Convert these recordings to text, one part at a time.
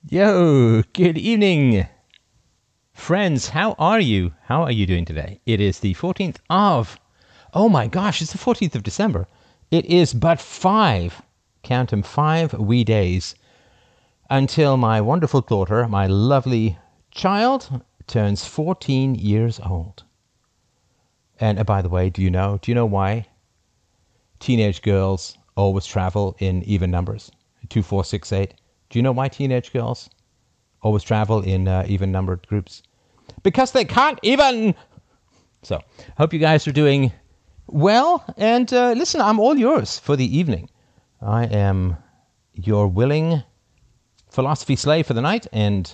Yo, good evening, friends. How are you? How are you doing today? It is the 14th of, oh my gosh, it's the 14th of December. It is but 5, count them, 5 wee days until my wonderful daughter, my lovely child, turns 14 years old. And by the way, do you know why teenage girls always travel in even numbers? 2, 4, 6, 8. Do you know why teenage girls always travel in even-numbered groups? Because they can't even. So, hope you guys are doing well. And listen, I'm all yours for the evening. I am your willing philosophy slave for the night. And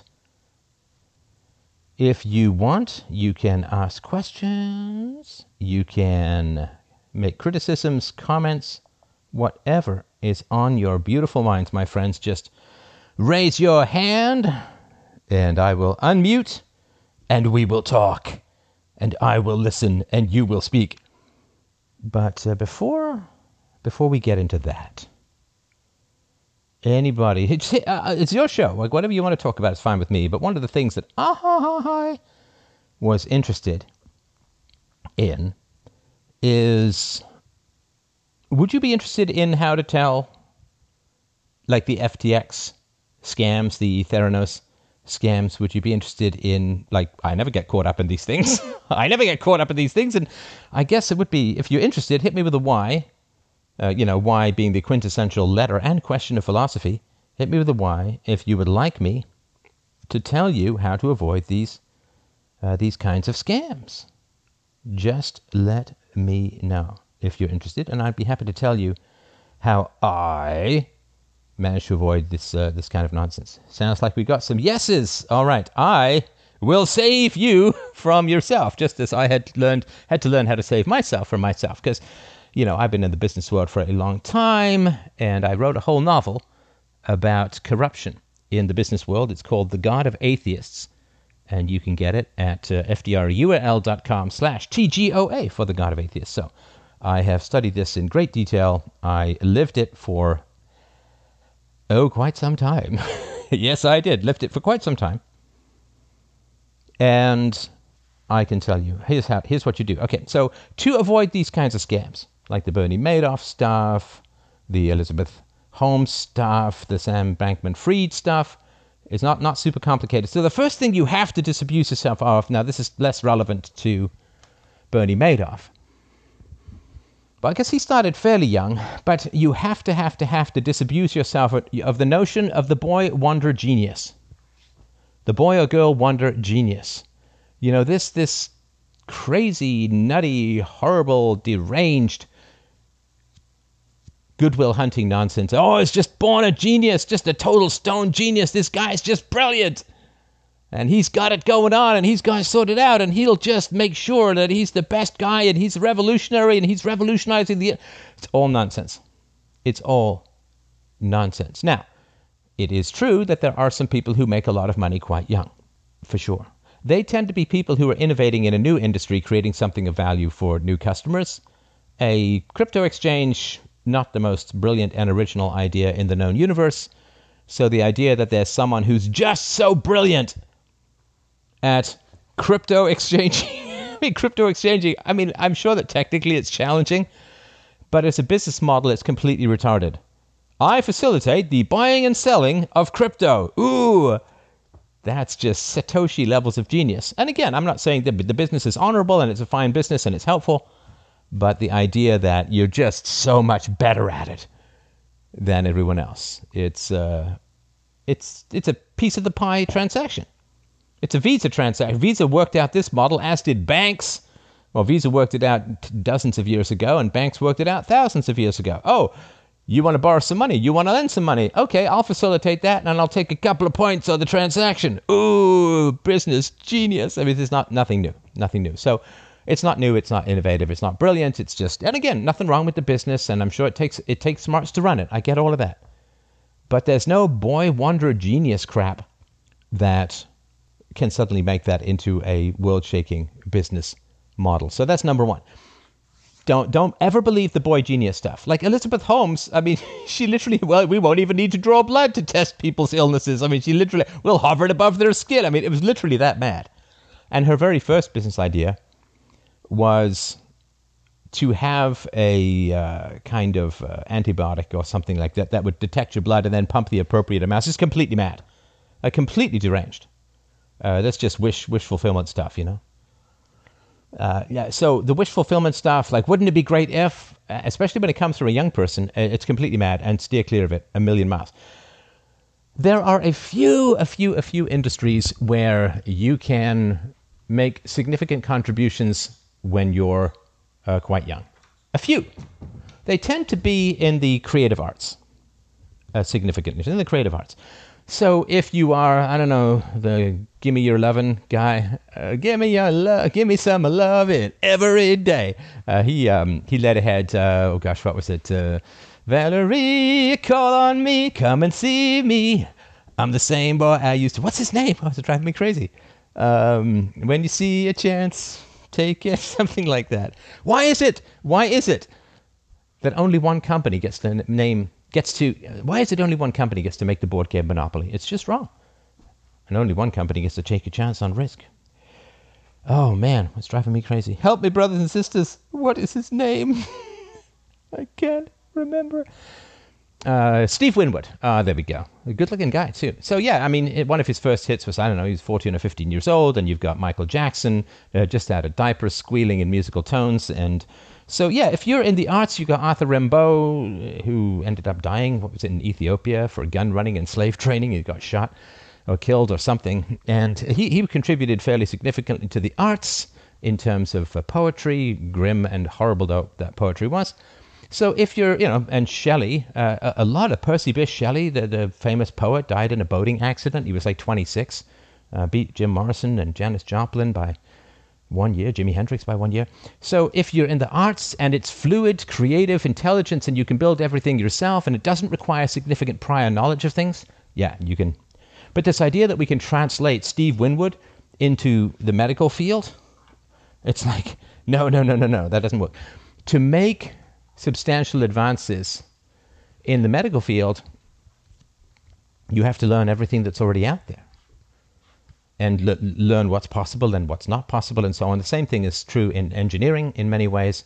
if you want, you can ask questions. You can make criticisms, comments, whatever is on your beautiful minds, my friends. Just raise your hand, and I will unmute, and we will talk, and I will listen, and you will speak. But before we get into that, anybody, it's your show. Like, whatever you want to talk about is fine with me. But one of the things that I was interested in is, would you be interested in how to tell, like, the FTX scams, the Theranos scams? Would you be interested in, like, I never get caught up in these things. I never get caught up in these things. And I guess it would be, if you're interested, hit me with a Y. Y being the quintessential letter and question of philosophy. Hit me with a Y if you would like me to tell you how to avoid these kinds of scams. Just let me know if you're interested, and I'd be happy to tell you how I managed to avoid this kind of nonsense. Sounds like we got some yeses. All right, I will save you from yourself, just as I had to learn how to save myself from myself. Because, I've been in the business world for a long time, and I wrote a whole novel about corruption in the business world. It's called The God of Atheists, and you can get it at fdrul.com/TGOA for The God of Atheists. So I have studied this in great detail. I lived it for quite some time. Yes, I did. Lived it for quite some time. And I can tell you, here's what you do. Okay, so to avoid these kinds of scams, like the Bernie Madoff stuff, the Elizabeth Holmes stuff, the Sam Bankman-Fried stuff, it's not super complicated. So the first thing you have to disabuse yourself of, now this is less relevant to Bernie Madoff, but I guess he started fairly young, but you have to disabuse yourself of the notion of the boy wonder genius. The boy or girl wonder genius. This crazy, nutty, horrible, deranged Goodwill Hunting nonsense. Oh, it's just born a genius, just a total stone genius. This guy's just brilliant. And he's got it going on, and he's got it sorted out, and he'll just make sure that he's the best guy, and he's revolutionary, and he's revolutionizing the... It's all nonsense. It's all nonsense. Now, it is true that there are some people who make a lot of money quite young, for sure. They tend to be people who are innovating in a new industry, creating something of value for new customers. A crypto exchange, not the most brilliant and original idea in the known universe. So the idea that there's someone who's just so brilliant at crypto exchanging. I'm sure that technically it's challenging, but as a business model, it's completely retarded. I facilitate the buying and selling of crypto. Ooh, that's just Satoshi levels of genius. And again, I'm not saying that the business is honorable and it's a fine business and it's helpful, but the idea that you're just so much better at it than everyone else. It's a piece of the pie transaction. It's a Visa transaction. Visa worked out this model, as did banks. Well, Visa worked it out dozens of years ago, and banks worked it out thousands of years ago. Oh, you want to borrow some money? You want to lend some money? Okay, I'll facilitate that, and I'll take a couple of points on the transaction. Ooh, business genius. There's nothing new. So it's not new, it's not innovative, it's not brilliant. It's just, and again, nothing wrong with the business, and I'm sure it takes smarts to run it. I get all of that. But there's no boy wonder genius crap that can suddenly make that into a world-shaking business model. So that's number one. don't ever believe the boy genius stuff. Like Elizabeth Holmes, I mean, she literally, well, we won't even need to draw blood to test people's illnesses. I mean, she literally will hover it above their skin. I mean, it was literally that mad. And her very first business idea was to have a kind of antibiotic or something like that that would detect your blood and then pump the appropriate amount. It's completely mad, completely deranged. That's just wish fulfillment stuff, you know. Yeah, so the wish fulfillment stuff, like, wouldn't it be great if, especially when it comes from a young person, it's completely mad, and steer clear of it a million miles. There are a few industries where you can make significant contributions when you're quite young. A few. They tend to be in the creative arts, significantly, in the creative arts. So if you are, I don't know, the give me your lovin' guy, give me some lovin' every day. He led ahead, what was it? Valerie, call on me, come and see me. I'm the same boy I used to. What's his name? Oh, it's driving me crazy. When you see a chance, take it. Something like that. Why is it that only one company gets to why is it only one company gets to make the board game Monopoly? It's just wrong. And only one company gets to take a chance on risk. Oh man, what's driving me crazy? Help me, brothers and sisters. What is his name? I can't remember. Steve Winwood. There we go. A good-looking guy, too. So, yeah, I mean, one of his first hits was, I don't know, he was 14 or 15 years old, and you've got Michael Jackson just out of diapers, squealing in musical tones. And so, yeah, if you're in the arts, you've got Arthur Rimbaud, who ended up dying, what was it, in Ethiopia for gun running and slave training. He got shot or killed or something. And he contributed fairly significantly to the arts in terms of poetry, grim and horrible though that poetry was. So if you're, and Shelley, a lot of Percy Bysshe Shelley, the famous poet, died in a boating accident. He was like 26, beat Jim Morrison and Janis Joplin by 1 year, Jimi Hendrix by 1 year. So if you're in the arts and it's fluid, creative, intelligence, and you can build everything yourself and it doesn't require significant prior knowledge of things, yeah, you can. But this idea that we can translate Steve Winwood into the medical field, it's like, no, that doesn't work. To make substantial advances in the medical field, you have to learn everything that's already out there and learn what's possible and what's not possible and so on. The same thing is true in engineering in many ways.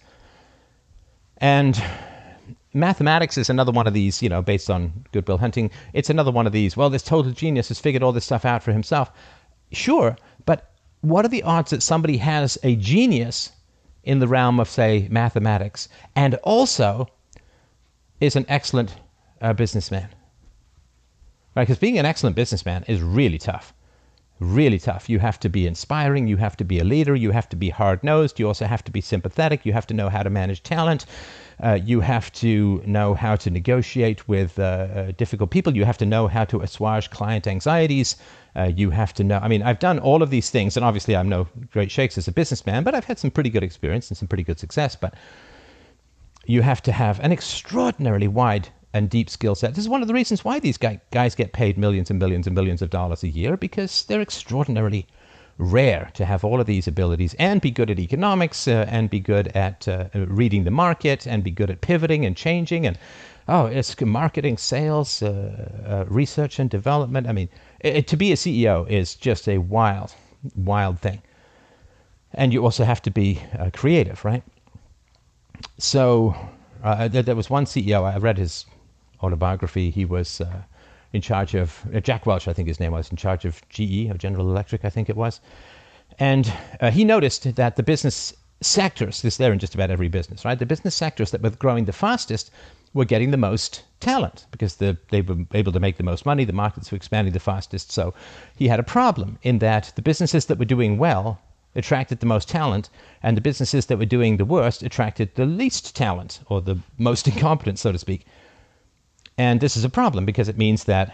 And mathematics is another one of these, based on Good Will Hunting. It's another one of these, well, this total genius has figured all this stuff out for himself. Sure, but what are the odds that somebody has a genius in the realm of, say, mathematics, and also is an excellent businessman? Right? Because being an excellent businessman is really tough. Really tough. You have to be inspiring. You have to be a leader. You have to be hard-nosed. You also have to be sympathetic. You have to know how to manage talent. You have to know how to negotiate with difficult people. You have to know how to assuage client anxieties. You have to know, I've done all of these things, and obviously I'm no great shakes as a businessman, but I've had some pretty good experience and some pretty good success. But you have to have an extraordinarily wide and deep skill set. This is one of the reasons why these guys get paid millions and millions and millions of dollars a year, because they're extraordinarily rare to have all of these abilities and be good at economics and be good at reading the market and be good at pivoting and changing and it's marketing, sales, research and development. To be a CEO is just a wild thing. And you also have to be creative, right? So there was one CEO, I read his autobiography. He was in charge of, Jack Welch, I think his name was, in charge of GE, of General Electric, I think it was. And he noticed that the business sectors, this there in just about every business, right? The business sectors that were growing the fastest were getting the most talent because they were able to make the most money. The markets were expanding the fastest. So he had a problem in that the businesses that were doing well attracted the most talent, and the businesses that were doing the worst attracted the least talent, or the most incompetent, so to speak. And this is a problem because it means that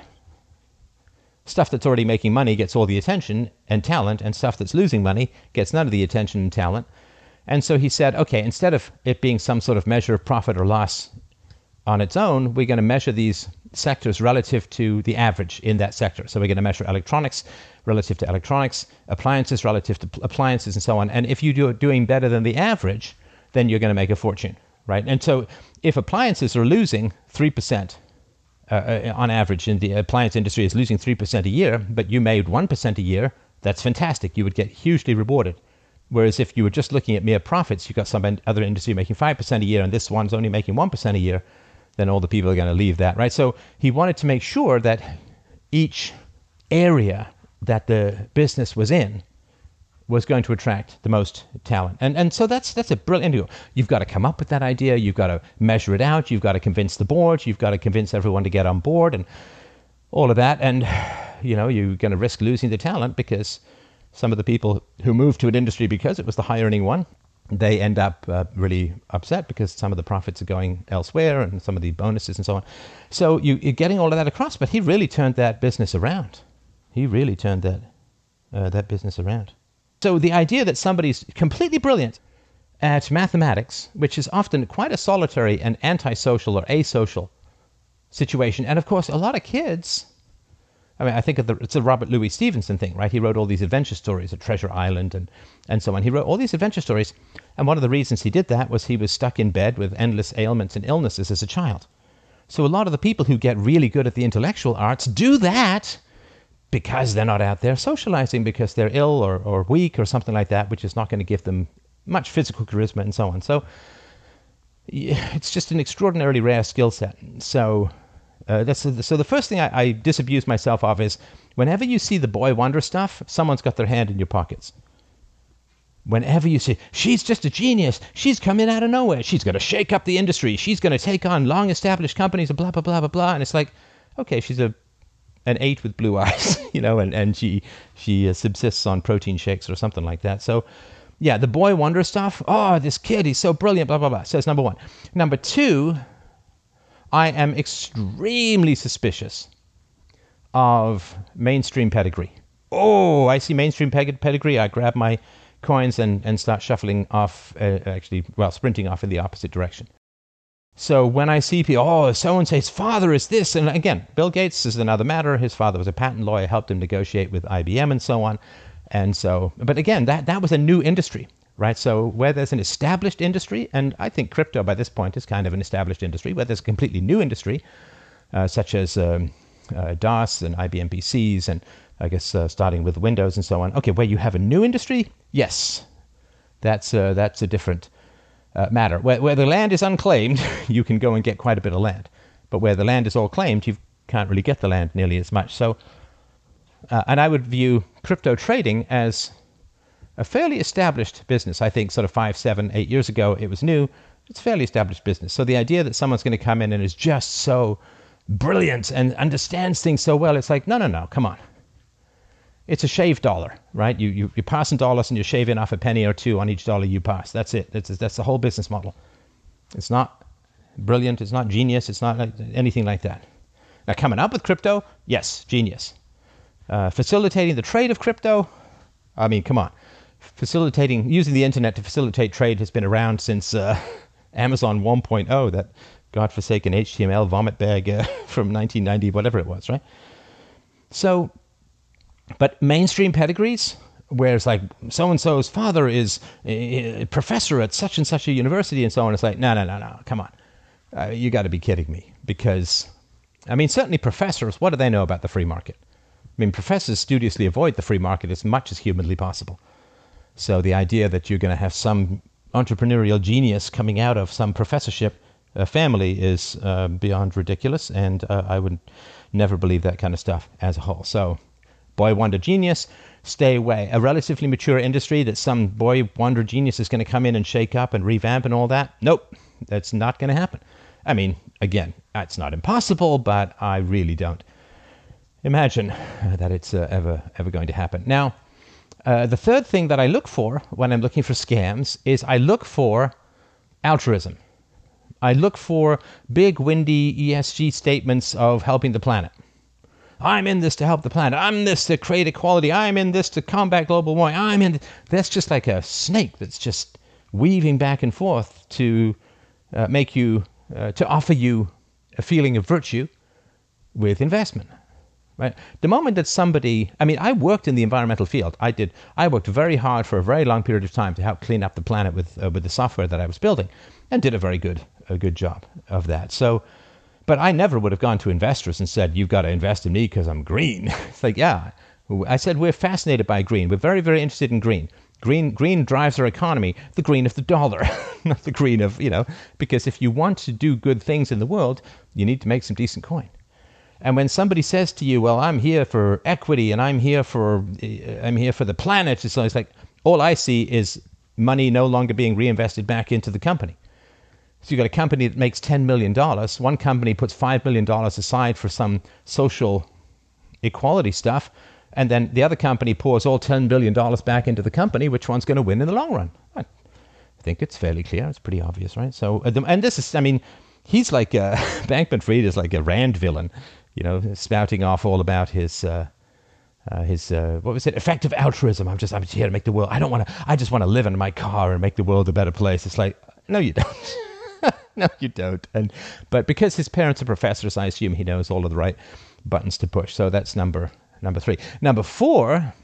stuff that's already making money gets all the attention and talent, and stuff that's losing money gets none of the attention and talent. And so he said, okay, instead of it being some sort of measure of profit or loss on its own, we're going to measure these sectors relative to the average in that sector. So we're going to measure electronics relative to electronics, appliances relative to appliances, and so on. And if you're doing better than the average, then you're going to make a fortune, right? And so if appliances are losing 3%, on average, in the appliance industry is losing 3% a year, but you made 1% a year, that's fantastic. You would get hugely rewarded. Whereas if you were just looking at mere profits, you've got some other industry making 5% a year, and this one's only making 1% a year, then all the people are going to leave that, right? So he wanted to make sure that each area that the business was in was going to attract the most talent. And so that's a brilliant deal. You've got to come up with that idea. You've got to measure it out. You've got to convince the board. You've got to convince everyone to get on board and all of that. And, you're going to risk losing the talent because some of the people who moved to an industry because it was the high earning one, they end up really upset because some of the profits are going elsewhere and some of the bonuses and so on. So you're getting all of that across, but he really turned that business around. He really turned that business around. So the idea that somebody's completely brilliant at mathematics, which is often quite a solitary and antisocial or asocial situation, and of course a lot of kids, I think it's a Robert Louis Stevenson thing, right? He wrote all these adventure stories at Treasure Island and so on. He wrote all these adventure stories, and one of the reasons he did that was he was stuck in bed with endless ailments and illnesses as a child. So a lot of the people who get really good at the intellectual arts do that because they're not out there socializing, because they're ill or weak or something like that, which is not going to give them much physical charisma and so on. So it's just an extraordinarily rare skill set. So so the first thing I disabuse myself of is whenever you see the boy wonder stuff, someone's got their hand in your pockets. Whenever you say, she's just a genius, she's coming out of nowhere, she's going to shake up the industry, she's going to take on long-established companies, and blah, blah, blah, blah, blah. And it's like, okay, she's an 8 with blue eyes, and she subsists on protein shakes or something like that. So, yeah, the boy wonder stuff. Oh, this kid, he's so brilliant, blah, blah, blah. So that's number one. Number two, I am extremely suspicious of mainstream pedigree. Oh, I see mainstream pedigree. I grab my coins and start shuffling off, sprinting off in the opposite direction. So when I see people, so-and-so's father is this, and again, Bill Gates is another matter. His father was a patent lawyer, helped him negotiate with IBM and so on. And so, but again, that was a new industry, right? So where there's an established industry, and I think crypto by this point is kind of an established industry, where there's a completely new industry, such as DOS and IBM PCs, and I guess starting with Windows and so on. Okay, where you have a new industry, yes, that's a different matter. Where the land is unclaimed, you can go and get quite a bit of land. But where the land is all claimed, you can't really get the land nearly as much. So, and I would view crypto trading as a fairly established business. I think sort of 5, 7, 8 years ago, it was new. It's a fairly established business. So the idea that someone's going to come in and is just so brilliant and understands things so well, it's like, no, come on. It's a shaved dollar, right? You're passing dollars and you're shaving off a penny or two on each dollar you pass. That's it. That's the whole business model. It's not brilliant. It's not genius. It's not anything like that. Now, coming up with crypto, yes, genius. Facilitating the trade of crypto, I mean, come on. Using the internet to facilitate trade has been around since Amazon 1.0, that godforsaken HTML vomit bag from 1990, whatever it was, right? So, but mainstream pedigrees, where it's like so-and-so's father is a professor at such and such a university and so on, it's like, no, come on. You got to be kidding me. Because, I mean, certainly professors, what do they know about the free market? I mean, professors studiously avoid the free market as much as humanly possible. So the idea that you're going to have some entrepreneurial genius coming out of some professorship family is beyond ridiculous, and I would never believe that kind of stuff as a whole. So, boy wonder genius, stay away. A relatively mature industry that some boy wonder genius is going to come in and shake up and revamp and all that, nope, that's not going to happen. I mean, again, it's not impossible, but I really don't imagine that it's ever going to happen. Now, the third thing that I look for when I'm looking for scams is I look for altruism. I look for big, windy ESG statements of helping the planet. I'm in this to help the planet. I'm in this to create equality. I'm in this to combat global warming. That's just like a snake that's just weaving back and forth to to offer you a feeling of virtue with investment. Right? The moment that somebody, I mean, I worked in the environmental field. I worked very hard for a very long period of time to help clean up the planet with the software that I was building, and did a good job of that. So, but I never would have gone to investors and said, "You've got to invest in me because I'm green." It's like, yeah, I said we're fascinated by green. We're very, very interested in green. Green drives our economy. The green of the dollar, not the green of because if you want to do good things in the world, you need to make some decent coin. And when somebody says to you, "Well, I'm here for equity and I'm here for the planet," it's like all I see is money no longer being reinvested back into the company. So you've got a company that makes $10 million. One company puts $5 million aside for some social equality stuff, and then the other company pours all $10 billion back into the company. Which one's going to win in the long run? I think it's fairly clear. It's pretty obvious, right? So, and this is, I mean, he's like Bankman-Fried is like a Rand villain. Spouting off all about his what was it? Effective altruism. I'm just here to make the world. I just want to live in my car and make the world a better place. It's like, no, you don't. No, you don't. But because his parents are professors, I assume he knows all of the right buttons to push. So that's number 3. Number 4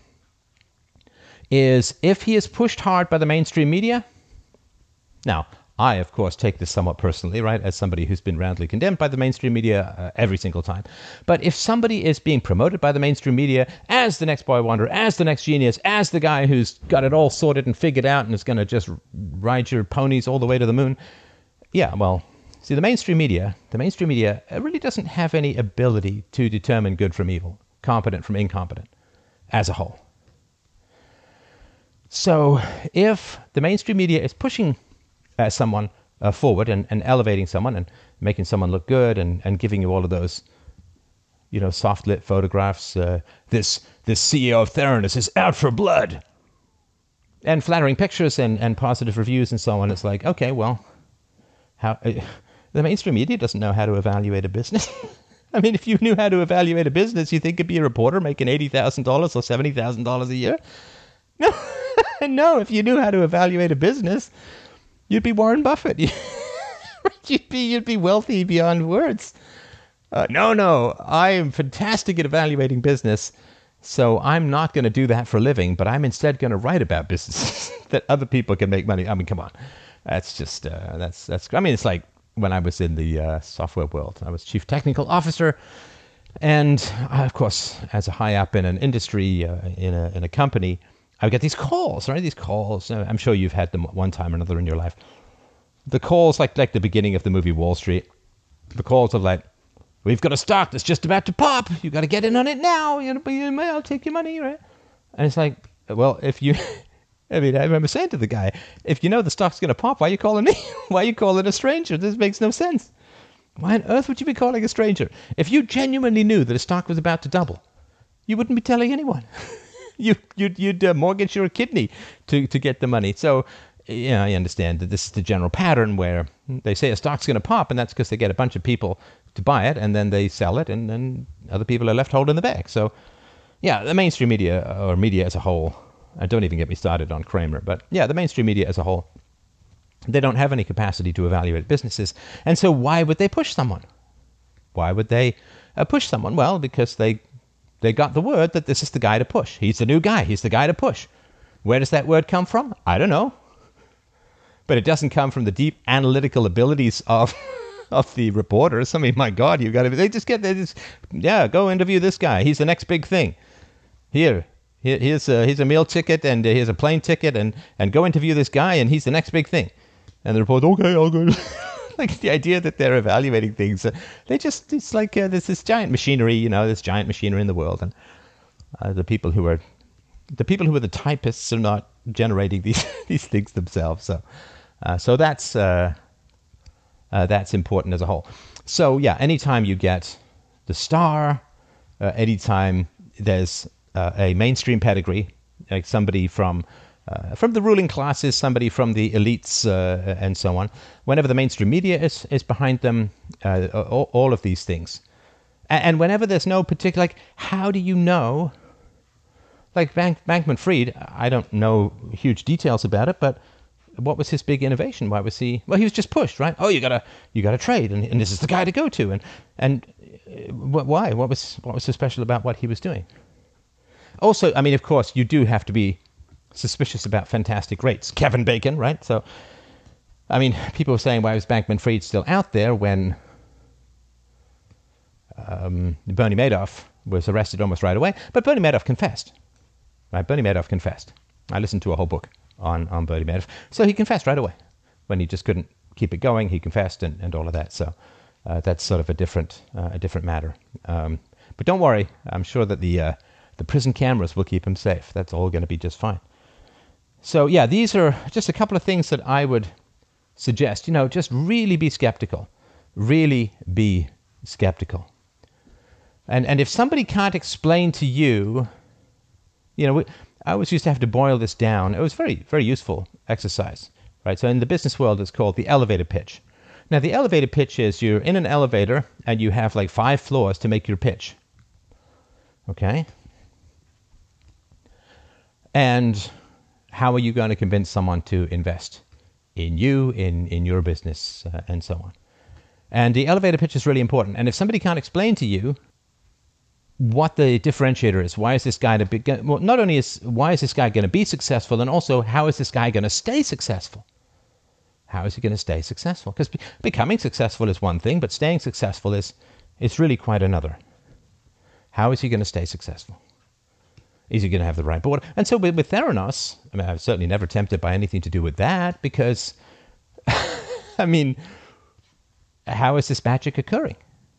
is if he is pushed hard by the mainstream media. Now, I, of course, take this somewhat personally, right, as somebody who's been roundly condemned by the mainstream media every single time. But if somebody is being promoted by the mainstream media as the next boy wonder, as the next genius, as the guy who's got it all sorted and figured out and is going to just ride your ponies all the way to the moon, yeah, well, see, the mainstream media really doesn't have any ability to determine good from evil, competent from incompetent, as a whole. So if the mainstream media is pushing someone forward and elevating someone and making someone look good and giving you all of those, soft lit photographs. This CEO of Theranos is out for blood, and flattering pictures and positive reviews and so on. It's like, okay, well, how the mainstream media doesn't know how to evaluate a business. I mean, if you knew how to evaluate a business, you think it'd be a reporter making $80,000 or $70,000 a year? No, no. If you knew how to evaluate a business, you'd be Warren Buffett. You'd be wealthy beyond words. No. I am fantastic at evaluating business, so I'm not going to do that for a living. But I'm instead going to write about businesses that other people can make money. I mean, come on, that's just that's. I mean, it's like when I was in the software world. I was chief technical officer, and of course, as a high up in an industry in a company, I would get these calls, right? These calls. I'm sure you've had them one time or another in your life. The calls, like the beginning of the movie Wall Street. The calls of like, we've got a stock that's just about to pop. You got to get in on it now. I'll take your money, right? And it's like, well, if you, I mean, I remember saying to the guy, if you know the stock's going to pop, why are you calling me? Why are you calling a stranger? This makes no sense. Why on earth would you be calling a stranger? If you genuinely knew that a stock was about to double, you wouldn't be telling anyone. You'd mortgage your kidney to get the money. So, yeah, I understand that this is the general pattern where they say a stock's going to pop, and that's because they get a bunch of people to buy it, and then they sell it, and then other people are left holding the bag. So, yeah, the mainstream media, or media as a whole, don't even get me started on Kramer, but yeah, the mainstream media as a whole, they don't have any capacity to evaluate businesses. And so why would they push someone? Why would they push someone? Well, because they got the word that this is the guy to push. He's the new guy. He's the guy to push. Where does that word come from? I don't know. But it doesn't come from the deep analytical abilities of the reporters. I mean, my God, you got to. Yeah, go interview this guy. He's the next big thing. Here's a meal ticket, and here's a plane ticket, and go interview this guy, and he's the next big thing. And the reporter, okay, I'll go. Like the idea that they're evaluating things, it's like there's this giant machinery, this giant machinery in the world, and the people who are the typists are not generating these things themselves. So that's important as a whole. So yeah, anytime you get the star, anytime there's a mainstream pedigree, like somebody from the ruling classes, somebody from the elites, and so on. Whenever the mainstream media is behind them, all of these things. And whenever there's no particular, like, how do you know? Like Bankman-Fried, I don't know huge details about it, but what was his big innovation? Why was he? Well, he was just pushed, right? Oh, you gotta trade, and this is the guy to go to, and why? What was so special about what he was doing? Also, I mean, of course, you do have to be suspicious about fantastic rates. Kevin Bacon, right? So, I mean, people were saying, why was Bankman-Fried still out there when Bernie Madoff was arrested almost right away? But Bernie Madoff confessed, right? Bernie Madoff confessed. I listened to a whole book on Bernie Madoff. So he confessed right away. When he just couldn't keep it going, he confessed and all of that. So that's sort of a different matter. But don't worry, I'm sure that the prison cameras will keep him safe. That's all going to be just fine. So yeah, these are just a couple of things that I would suggest. Just really be skeptical. Really be skeptical. And if somebody can't explain to you, I always used to have to boil this down. It was very, very useful exercise, right? So in the business world, it's called the elevator pitch. Now, the elevator pitch is you're in an elevator and you have like 5 floors to make your pitch. Okay? And how are you going to convince someone to invest in you, in your business, and so on? And the elevator pitch is really important. And if somebody can't explain to you what the differentiator is, why is this guy not only why is this guy going to be successful, and also how is this guy going to stay successful? How is he going to stay successful? Because becoming successful is one thing, but staying successful is really quite another. How is he going to stay successful? Is he going to have the right board? And so with Theranos, I mean, I was certainly never tempted by anything to do with that because, I mean, how is this magic occurring?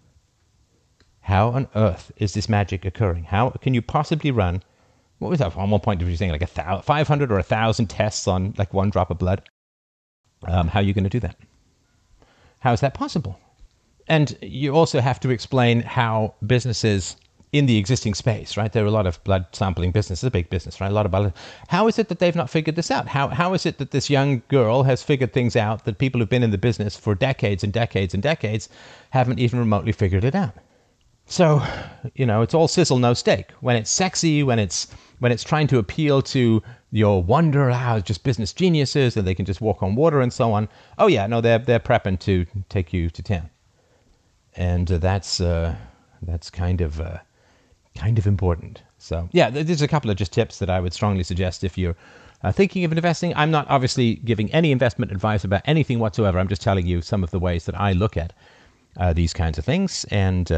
How on earth is this magic occurring? How can you possibly run, what was that, on one point you were saying, like 500 or 1,000 tests on like 1 drop of blood? How are you going to do that? How is that possible? And you also have to explain how businesses in the existing space, right? There are a lot of blood sampling businesses, a big business, right? A lot of blood. How is it that they've not figured this out? How is it that this young girl has figured things out that people who've been in the business for decades and decades and decades haven't even remotely figured it out? So, it's all sizzle, no steak. When it's sexy, when it's trying to appeal to your wonder, it's just business geniuses and they can just walk on water and so on. Oh yeah, no, they're prepping to take you to town, and that's kind of important. So yeah, there's a couple of just tips that I would strongly suggest if you're thinking of investing. I'm not obviously giving any investment advice about anything whatsoever. I'm just telling you some of the ways that I look at these kinds of things. And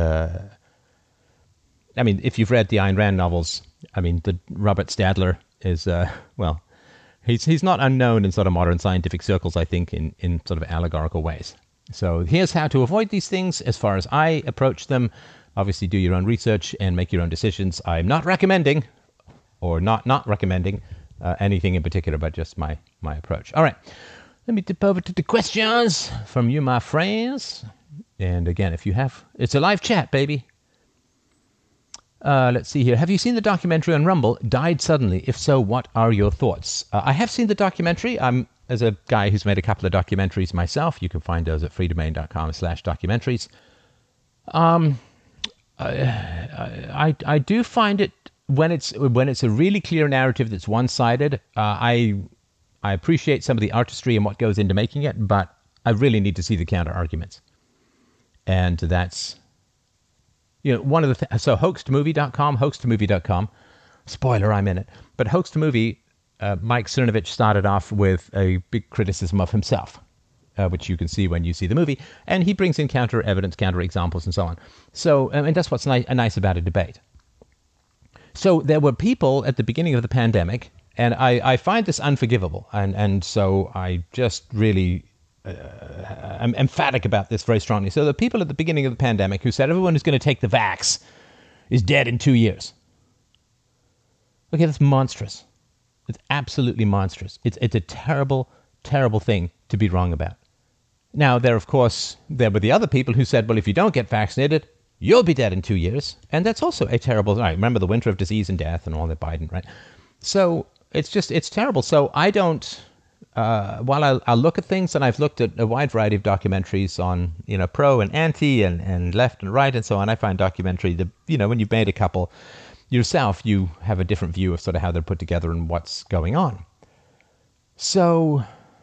I mean, if you've read the Ayn Rand novels, I mean, the Robert Stadler is, he's not unknown in sort of modern scientific circles, I think, in sort of allegorical ways. So here's how to avoid these things as far as I approach them. Obviously, do your own research and make your own decisions. I'm not recommending, or not recommending anything in particular, but just my approach. All right, let me dip over to the questions from you, my friends. And again, if you have, it's a live chat, baby. Let's see here. Have you seen the documentary on Rumble, Died Suddenly? If so, what are your thoughts? I have seen the documentary. I'm, as a guy who's made a couple of documentaries myself, you can find those at freedomain.com/documentaries. I do find it, when it's a really clear narrative that's one-sided, I appreciate some of the artistry and what goes into making it, but I really need to see the counter arguments. And that's, one of the so hoaxedmovie.com, spoiler, I'm in it, but Hoaxed Movie, Mike Cernovich started off with a big criticism of himself, which you can see when you see the movie, and he brings in counter evidence, counter examples, and so on. So, and that's what's nice about a debate. So there were people at the beginning of the pandemic, and I find this unforgivable, and so I just really I'm emphatic about this very strongly. So the people at the beginning of the pandemic who said everyone who's going to take the vax is dead in 2 years. Okay, that's monstrous. It's absolutely monstrous. It's a terrible, terrible thing to be wrong about. Now, there were the other people who said, well, if you don't get vaccinated, you'll be dead in 2 years. And that's also a terrible, right, remember the winter of disease and death and all that Biden, right? So it's terrible. So I don't, while I'll look at things, and I've looked at a wide variety of documentaries on, pro and anti and left and right and so on. I find documentary, when you've made a couple yourself, you have a different view of sort of how they're put together and what's going on. So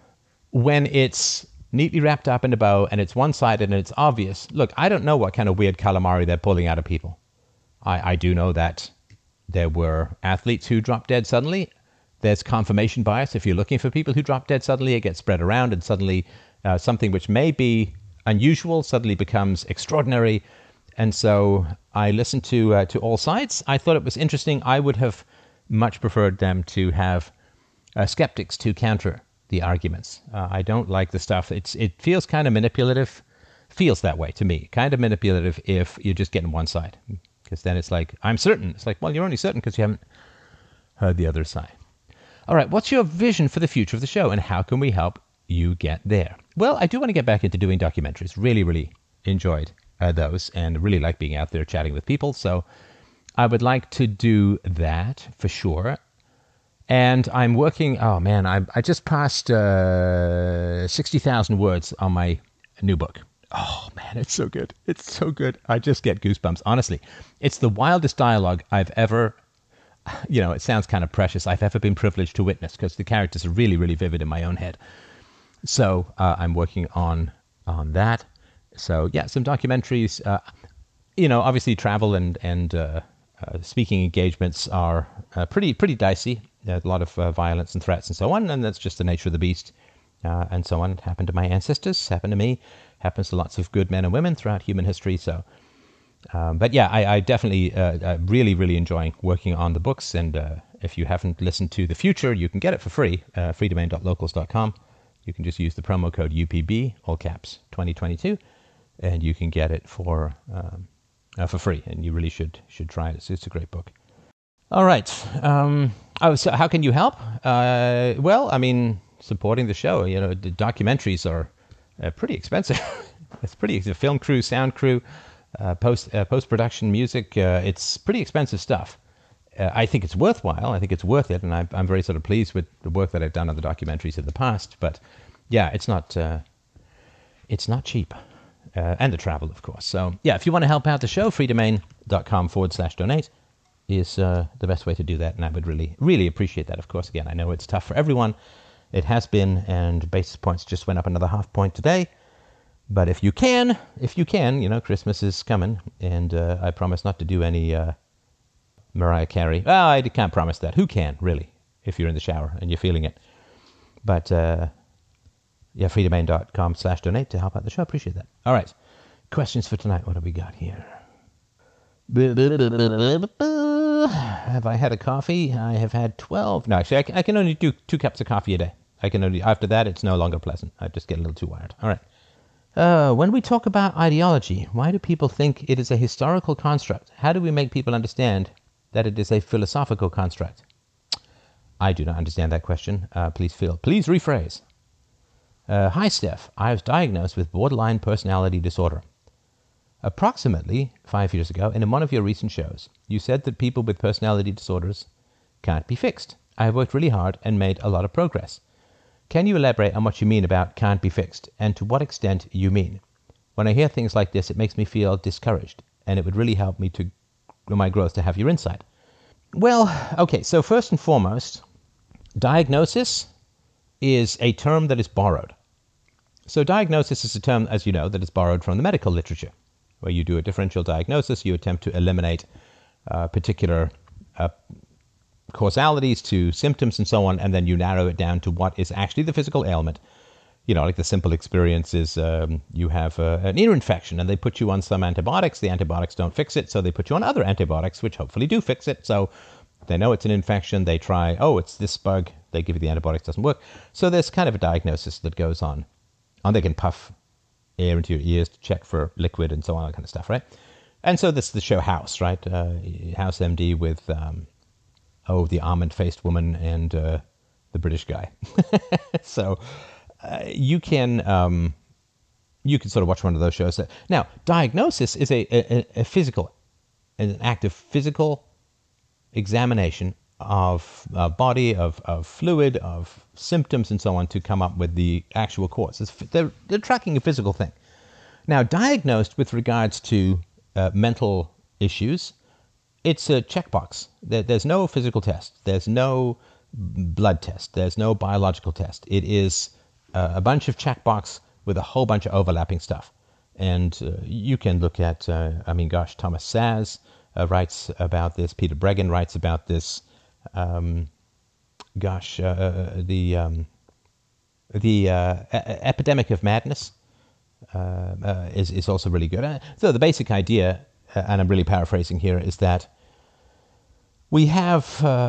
when it's neatly wrapped up in a bow and it's one-sided and it's obvious, look, I don't know what kind of weird calamari they're pulling out of people. I do know that there were athletes who dropped dead suddenly. There's confirmation bias. If you're looking for people who drop dead suddenly, it gets spread around, and suddenly something which may be unusual suddenly becomes extraordinary. And so I listened to all sides. I thought it was interesting. I would have much preferred them to have skeptics to counter the arguments. I don't like the stuff. It feels kind of manipulative. Feels that way to me. Kind of manipulative if you're just getting one side. Because then it's like, I'm certain. It's like, well, you're only certain because you haven't heard the other side. All right, what's your vision for the future of the show, and how can we help you get there? Well, I do want to get back into doing documentaries. Really, really enjoyed those, and really like being out there chatting with people. So I would like to do that for sure. And I'm working, oh man, I just passed 60,000 words on my new book. Oh man, it's so good. It's so good. I just get goosebumps. Honestly, it's the wildest dialogue I've ever, it sounds kind of precious, I've ever been privileged to witness, because the characters are really, really vivid in my own head. So I'm working on that. So yeah, some documentaries. Obviously travel and speaking engagements are pretty dicey. There's a lot of violence and threats and so on, and that's just the nature of the beast. And so on. It happened to my ancestors, happened to me, happens to lots of good men and women throughout human history. So, but yeah, I definitely really, really enjoying working on the books. And if you haven't listened to The Future, you can get it for free, freedomain.locals.com. You can just use the promo code UPB, all caps, 2022, and you can get it for free. And you really should try it. It's a great book. All right. So how can you help? Well, I mean, supporting the show. The documentaries are pretty expensive. It's pretty film crew, sound crew, post production, music. It's pretty expensive stuff. I think it's worthwhile. I think it's worth it, and I'm very sort of pleased with the work that I've done on the documentaries in the past. But yeah, it's not cheap, and the travel, of course. So yeah, if you want to help out the show, freedomain.com/donate is the best way to do that, and I would really, really appreciate that. Of course, again, I know it's tough for everyone. It has been, and basis points just went up another half point today. But if you can, Christmas is coming, and I promise not to do any Mariah Carey. Well, I can't promise that. Who can, really, if you're in the shower and you're feeling it? But, yeah, freedomain.com/donate to help out the show. Appreciate that. All right. Questions for tonight. What have we got here? Have I had a coffee? I have had 12. No, actually, I can only do 2 cups of coffee a day. After that, it's no longer pleasant. I just get a little too wired. All right. When we talk about ideology, why do people think it is a historical construct? How do we make people understand that it is a philosophical construct? I do not understand that question. Please rephrase. Hi, Steph. I was diagnosed with borderline personality disorder. Approximately 5 years ago, in one of your recent shows, you said that people with personality disorders can't be fixed. I have worked really hard and made a lot of progress. Can you elaborate on what you mean about can't be fixed, and to what extent you mean? When I hear things like this, it makes me feel discouraged, and it would really help me to my growth to have your insight. Well, okay, so first and foremost, diagnosis is a term that is borrowed. So diagnosis is a term, as you know, that is borrowed from the medical literature, where you do a differential diagnosis, you attempt to eliminate particular causalities to symptoms and so on, and then you narrow it down to what is actually the physical ailment. Like the simple experience is you have an ear infection, and they put you on some antibiotics. The antibiotics don't fix it, so they put you on other antibiotics, which hopefully do fix it. So they know it's an infection. They try, it's this bug. They give you the antibiotics, doesn't work. So there's kind of a diagnosis that goes on. And they can puff air into your ears to check for liquid and so on, that kind of stuff, right? And so this is the show House, right? House MD with, the almond-faced woman and the British guy. So you can sort of watch one of those shows. Now, diagnosis is an act of physical examination of body, of fluid, of symptoms, and so on to come up with the actual cause. They're tracking a physical thing. Now, diagnosed with regards to mental issues, it's a checkbox. There's no physical test. There's no blood test. There's no biological test. It is a bunch of checkbox with a whole bunch of overlapping stuff. And you can look at, Thomas Saz writes about this. Peter Breggin writes about this. Epidemic of Madness is also really good. So the basic idea, and I'm really paraphrasing here, is that we have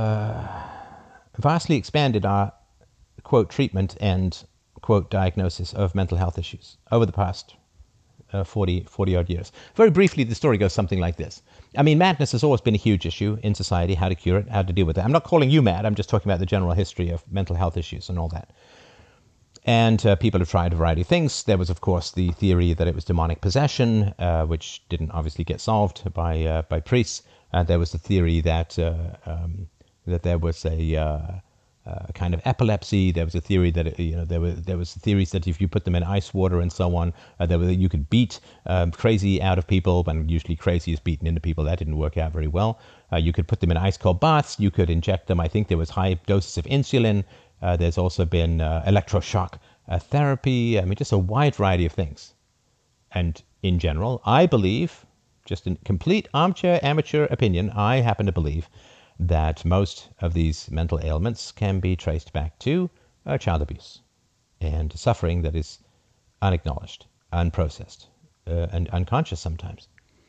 vastly expanded our, quote, treatment and, quote, diagnosis of mental health issues over the past 40 odd years. Very briefly, the story goes something like this. I mean, madness has always been a huge issue in society, how to cure it, how to deal with it. I'm not calling you mad, I'm just talking about the general history of mental health issues and all that. And people have tried a variety of things. There was, of course, the theory that it was demonic possession, which didn't obviously get solved by priests. There was the theory that that there was a kind of epilepsy. There was a theory that there was theories that if you put them in ice water and so on, you could beat crazy out of people, and usually crazy is beaten into people. That didn't work out very well. You could put them in ice cold baths. You could inject them. I think there was high doses of insulin. There's also been electroshock therapy. I mean, just a wide variety of things. And in general, I believe, just in complete armchair amateur opinion, I happen to believe that most of these mental ailments can be traced back to child abuse and suffering that is unacknowledged, unprocessed, and unconscious sometimes.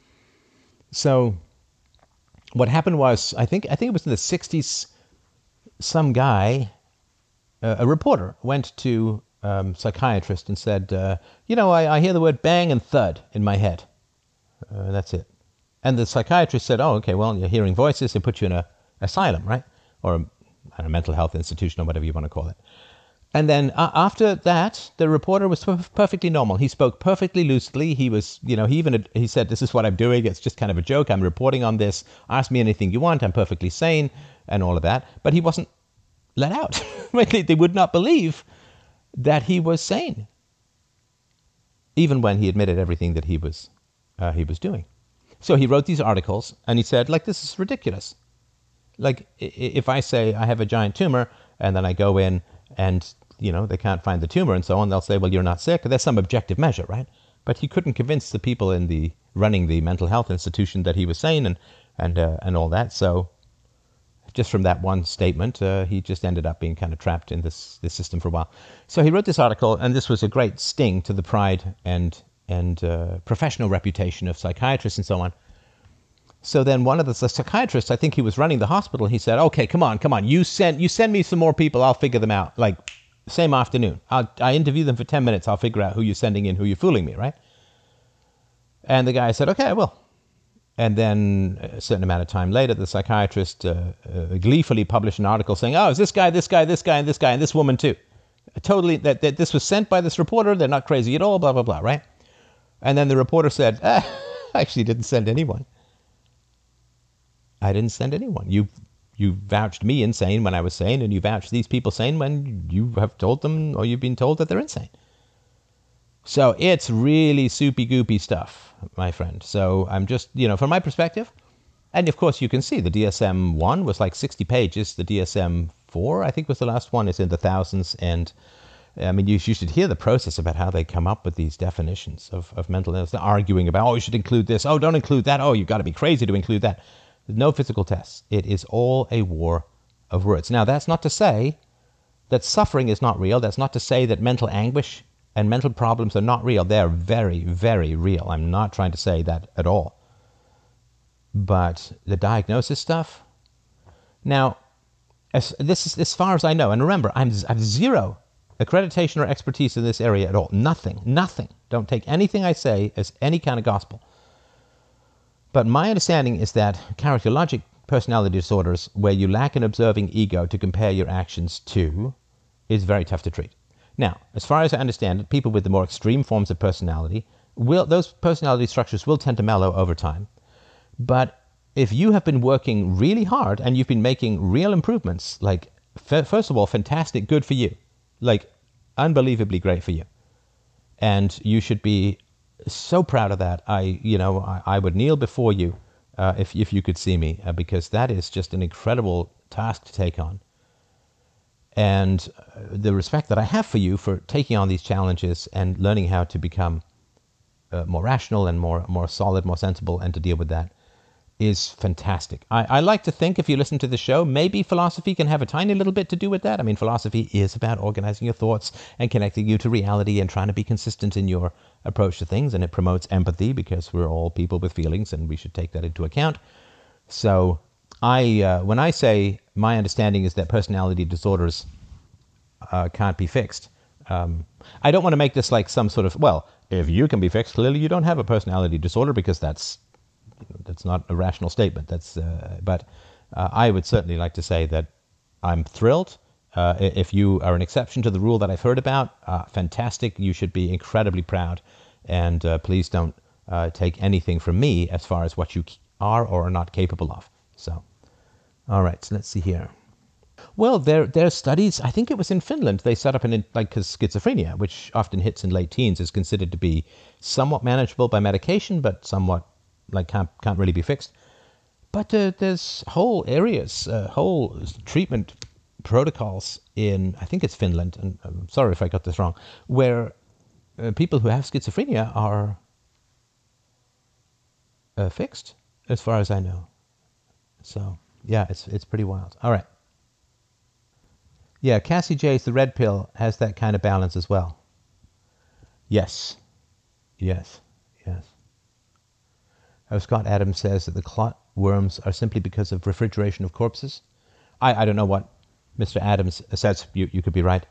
So what happened was, I think it was in the 60s, some guy, a reporter, went to psychiatrist and said, I hear the word bang and thud in my head. That's it. And the psychiatrist said, oh, okay, well, you're hearing voices. They put you in a asylum, right? Or a mental health institution or whatever you want to call it. And then after that, the reporter was perfectly normal. He spoke perfectly lucidly. He was, he said, this is what I'm doing. It's just kind of a joke. I'm reporting on this. Ask me anything you want. I'm perfectly sane and all of that. But he wasn't let out. They would not believe that he was sane, even when he admitted everything that he was doing. So he wrote these articles, and he said, this is ridiculous. If I say I have a giant tumor, and then I go in and, they can't find the tumor and so on, they'll say, well, you're not sick. There's some objective measure, right? But he couldn't convince the people running the mental health institution that he was sane and all that. So just from that one statement, he just ended up being kind of trapped in this system for a while. So he wrote this article, and this was a great sting to the pride and professional reputation of psychiatrists and so on. So then one of the psychiatrists, I think he was running the hospital, he said, okay, come on, you send me some more people, I'll figure them out, same afternoon. I interview them for 10 minutes, I'll figure out who you're sending in, who you're fooling me, right? And the guy said, okay, I will. And then a certain amount of time later, the psychiatrist gleefully published an article saying, oh, it's this guy, and this guy, and this woman too. Totally, that this was sent by this reporter, they're not crazy at all, blah, blah, blah, right? And then the reporter said, I actually didn't send anyone. I didn't send anyone. You vouched me insane when I was sane, and you vouched these people sane when you have told them, or you've been told that they're insane. So it's really soupy goopy stuff, my friend. So I'm just, from my perspective, and of course you can see the DSM-1 was 60 pages. The DSM-4, I think, was the last one, is in the thousands. And I mean, you should hear the process about how they come up with these definitions of mental illness. They're arguing about, oh, you should include this. Oh, don't include that. Oh, you've got to be crazy to include that. No physical tests. It is all a war of words. Now, that's not to say that suffering is not real. That's not to say that mental anguish and mental problems are not real. They are very, very real. I'm not trying to say that at all. But the diagnosis stuff. Now, as far as I know, and remember, I have zero accreditation or expertise in this area at all. Nothing. Don't take anything I say as any kind of gospel. But my understanding is that characterologic personality disorders, where you lack an observing ego to compare your actions to, is very tough to treat. Now, as far as I understand it, people with the more extreme forms of personality, those personality structures will tend to mellow over time. But if you have been working really hard and you've been making real improvements, first of all, fantastic, good for you. Unbelievably great for you. And you should be so proud of that. I would kneel before you if you could see me, because that is just an incredible task to take on. and the respect that I have for you for taking on these challenges and learning how to become more rational and more solid, more sensible, and to deal with that is fantastic. I like to think, if you listen to the show, maybe philosophy can have a tiny little bit to do with that. I mean, philosophy is about organizing your thoughts and connecting you to reality and trying to be consistent in your approach to things, and it promotes empathy because we're all people with feelings and we should take that into account. So when I say my understanding is that personality disorders can't be fixed, I don't want to make this like some sort of, well, if you can be fixed, clearly you don't have a personality disorder, because that's not a rational statement. But I would certainly like to say that I'm thrilled. If you are an exception to the rule that I've heard about, fantastic. You should be incredibly proud. And please don't take anything from me as far as what you are or are not capable of. So, all right, so let's see here. Well, there are studies. I think it was in Finland. They set up because schizophrenia, which often hits in late teens, is considered to be somewhat manageable by medication, but somewhat can't really be fixed. But there's whole areas, whole treatment protocols in, I think it's Finland, and I'm sorry if I got this wrong, where people who have schizophrenia are fixed, as far as I know. So yeah, it's pretty wild. All right. Yeah, Cassie J's The Red Pill has that kind of balance as well. Yes. Yes. Yes. Scott Adams says that the clot worms are simply because of refrigeration of corpses. I don't know what Mr. Adams says. You could be right.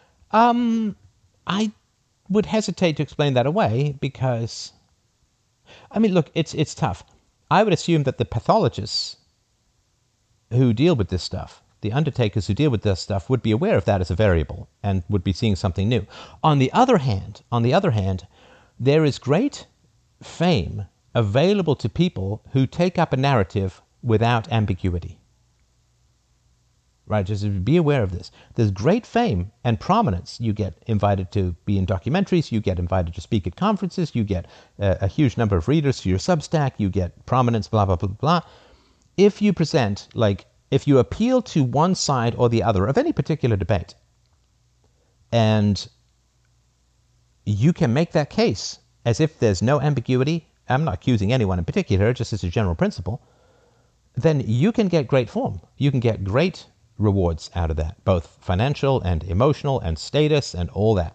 I would hesitate to explain that away because, I mean, look, it's tough. I would assume that the pathologists who deal with this stuff, the undertakers who deal with this stuff, would be aware of that as a variable and would be seeing something new. On the other hand, there is great fame available to people who take up a narrative without ambiguity. Right, just be aware of this. There's great fame and prominence. You get invited to be in documentaries, you get invited to speak at conferences, you get a huge number of readers for your Substack, you get prominence, blah, blah, blah, blah. If you present, if you appeal to one side or the other of any particular debate, and you can make that case as if there's no ambiguity, I'm not accusing anyone in particular, just as a general principle, then you can get great form. You can get great rewards out of that, both financial and emotional and status and all that.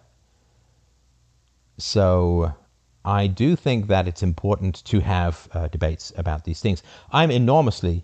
So I do think that it's important to have debates about these things. I'm enormously,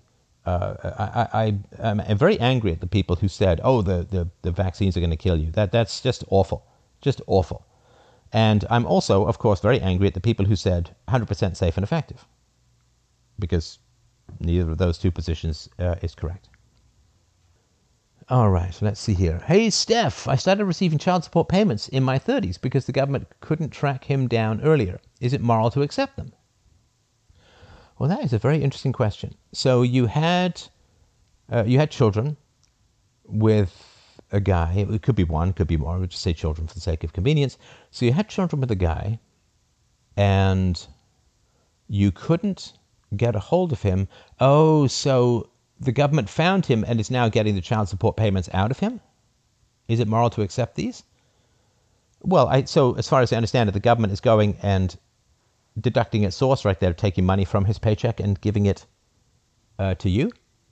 I'm very angry at the people who said, oh, the vaccines are going to kill you. That's just awful, just awful. And I'm also, of course, very angry at the people who said 100% safe and effective, because neither of those two positions is correct. All right, let's see here. Hey, Steph, I started receiving child support payments in my 30s because the government couldn't track him down earlier. Is it moral to accept them? Well, that is a very interesting question. So you had children with a guy. It could be one, could be more. We'll just say children for the sake of convenience. So you had children with a guy, and you couldn't get a hold of him. Oh, so the government found him and is now getting the child support payments out of him? Is it moral to accept these? Well, so as far as I understand it, the government is going and deducting its source right there, taking money from his paycheck and giving it to you.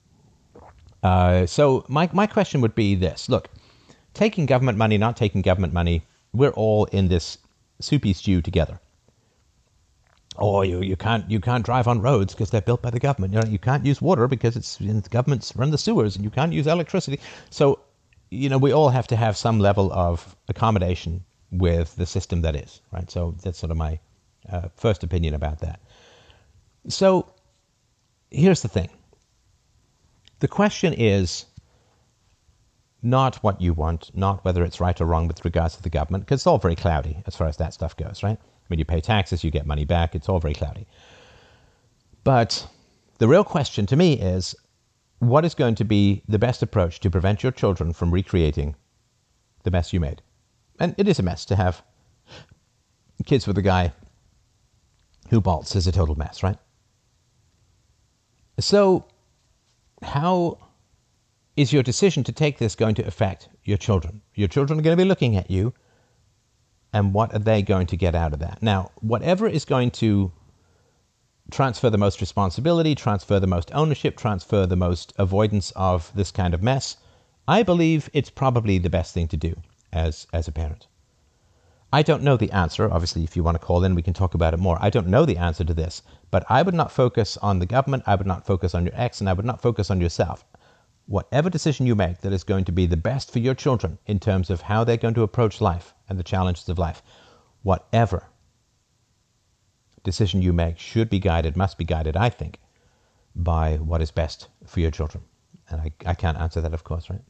So my question would be this. Look, taking government money, not taking government money, we're all in this soupy stew together. Oh, you can't drive on roads because they're built by the government. You can't use water because the government's run the sewers, and you can't use electricity. So, we all have to have some level of accommodation with the system that is, right? So that's sort of my first opinion about that. So here's the thing. The question is not what you want, not whether it's right or wrong with regards to the government, because it's all very cloudy as far as that stuff goes, right? When you pay taxes, you get money back. It's all very cloudy. But the real question to me is, what is going to be the best approach to prevent your children from recreating the mess you made? And it is a mess to have kids with a guy who bolts is a total mess, right? So how is your decision to take this going to affect your children? Your children are going to be looking at you, and what are they going to get out of that? Now, whatever is going to transfer the most responsibility, transfer the most ownership, transfer the most avoidance of this kind of mess, I believe it's probably the best thing to do as a parent. I don't know the answer. Obviously, if you want to call in, we can talk about it more. I don't know the answer to this, but I would not focus on the government. I would not focus on your ex, and I would not focus on yourself. Whatever decision you make that is going to be the best for your children in terms of how they're going to approach life and the challenges of life, whatever decision you make should be guided, must be guided, I think, by what is best for your children. And I can't answer that, of course, right?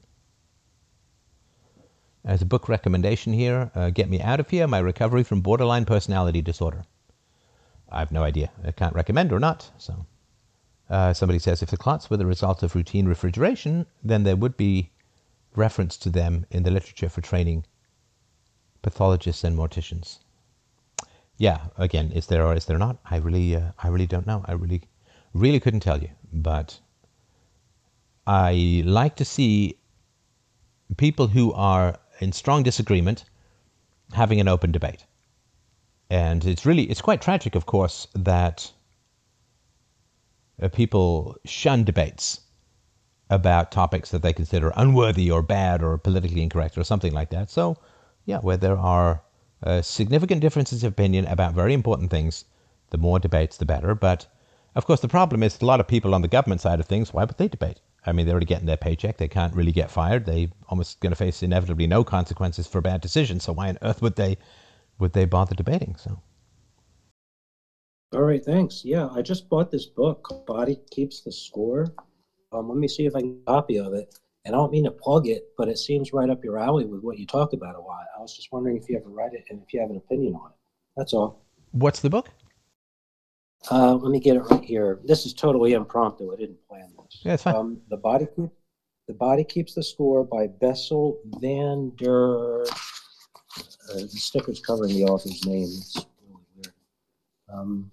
As a book recommendation here, Get Me Out of Here, My Recovery from Borderline Personality Disorder. I have no idea. I can't recommend or not. So somebody says, if the clots were the result of routine refrigeration, then there would be reference to them in the literature for training pathologists and morticians. Yeah, again, is there or is there not? I really don't know. I really couldn't tell you. But I like to see people who are in strong disagreement having an open debate. And it's quite tragic, of course, that people shun debates about topics that they consider unworthy or bad or politically incorrect or something like that. So, yeah, where there are significant differences of opinion about very important things, the more debates, the better. But, of course, the problem is a lot of people on the government side of things, why would they debate? I mean, they're already getting their paycheck. They can't really get fired. They almost going to face inevitably no consequences for bad decisions. So why on earth would they bother debating? So. All right, thanks. Yeah, I just bought this book called Body Keeps the Score. Let me see if I can get a copy of it. And I don't mean to plug it, but it seems right up your alley with what you talk about a lot. I was just wondering if you ever read it and if you have an opinion on it. That's all. What's the book? Let me get it right here. This is totally impromptu. I didn't plan this. Yeah, it's fine. The Body Keeps the Score by Bessel van der. The sticker's covering the author's name. It's really weird.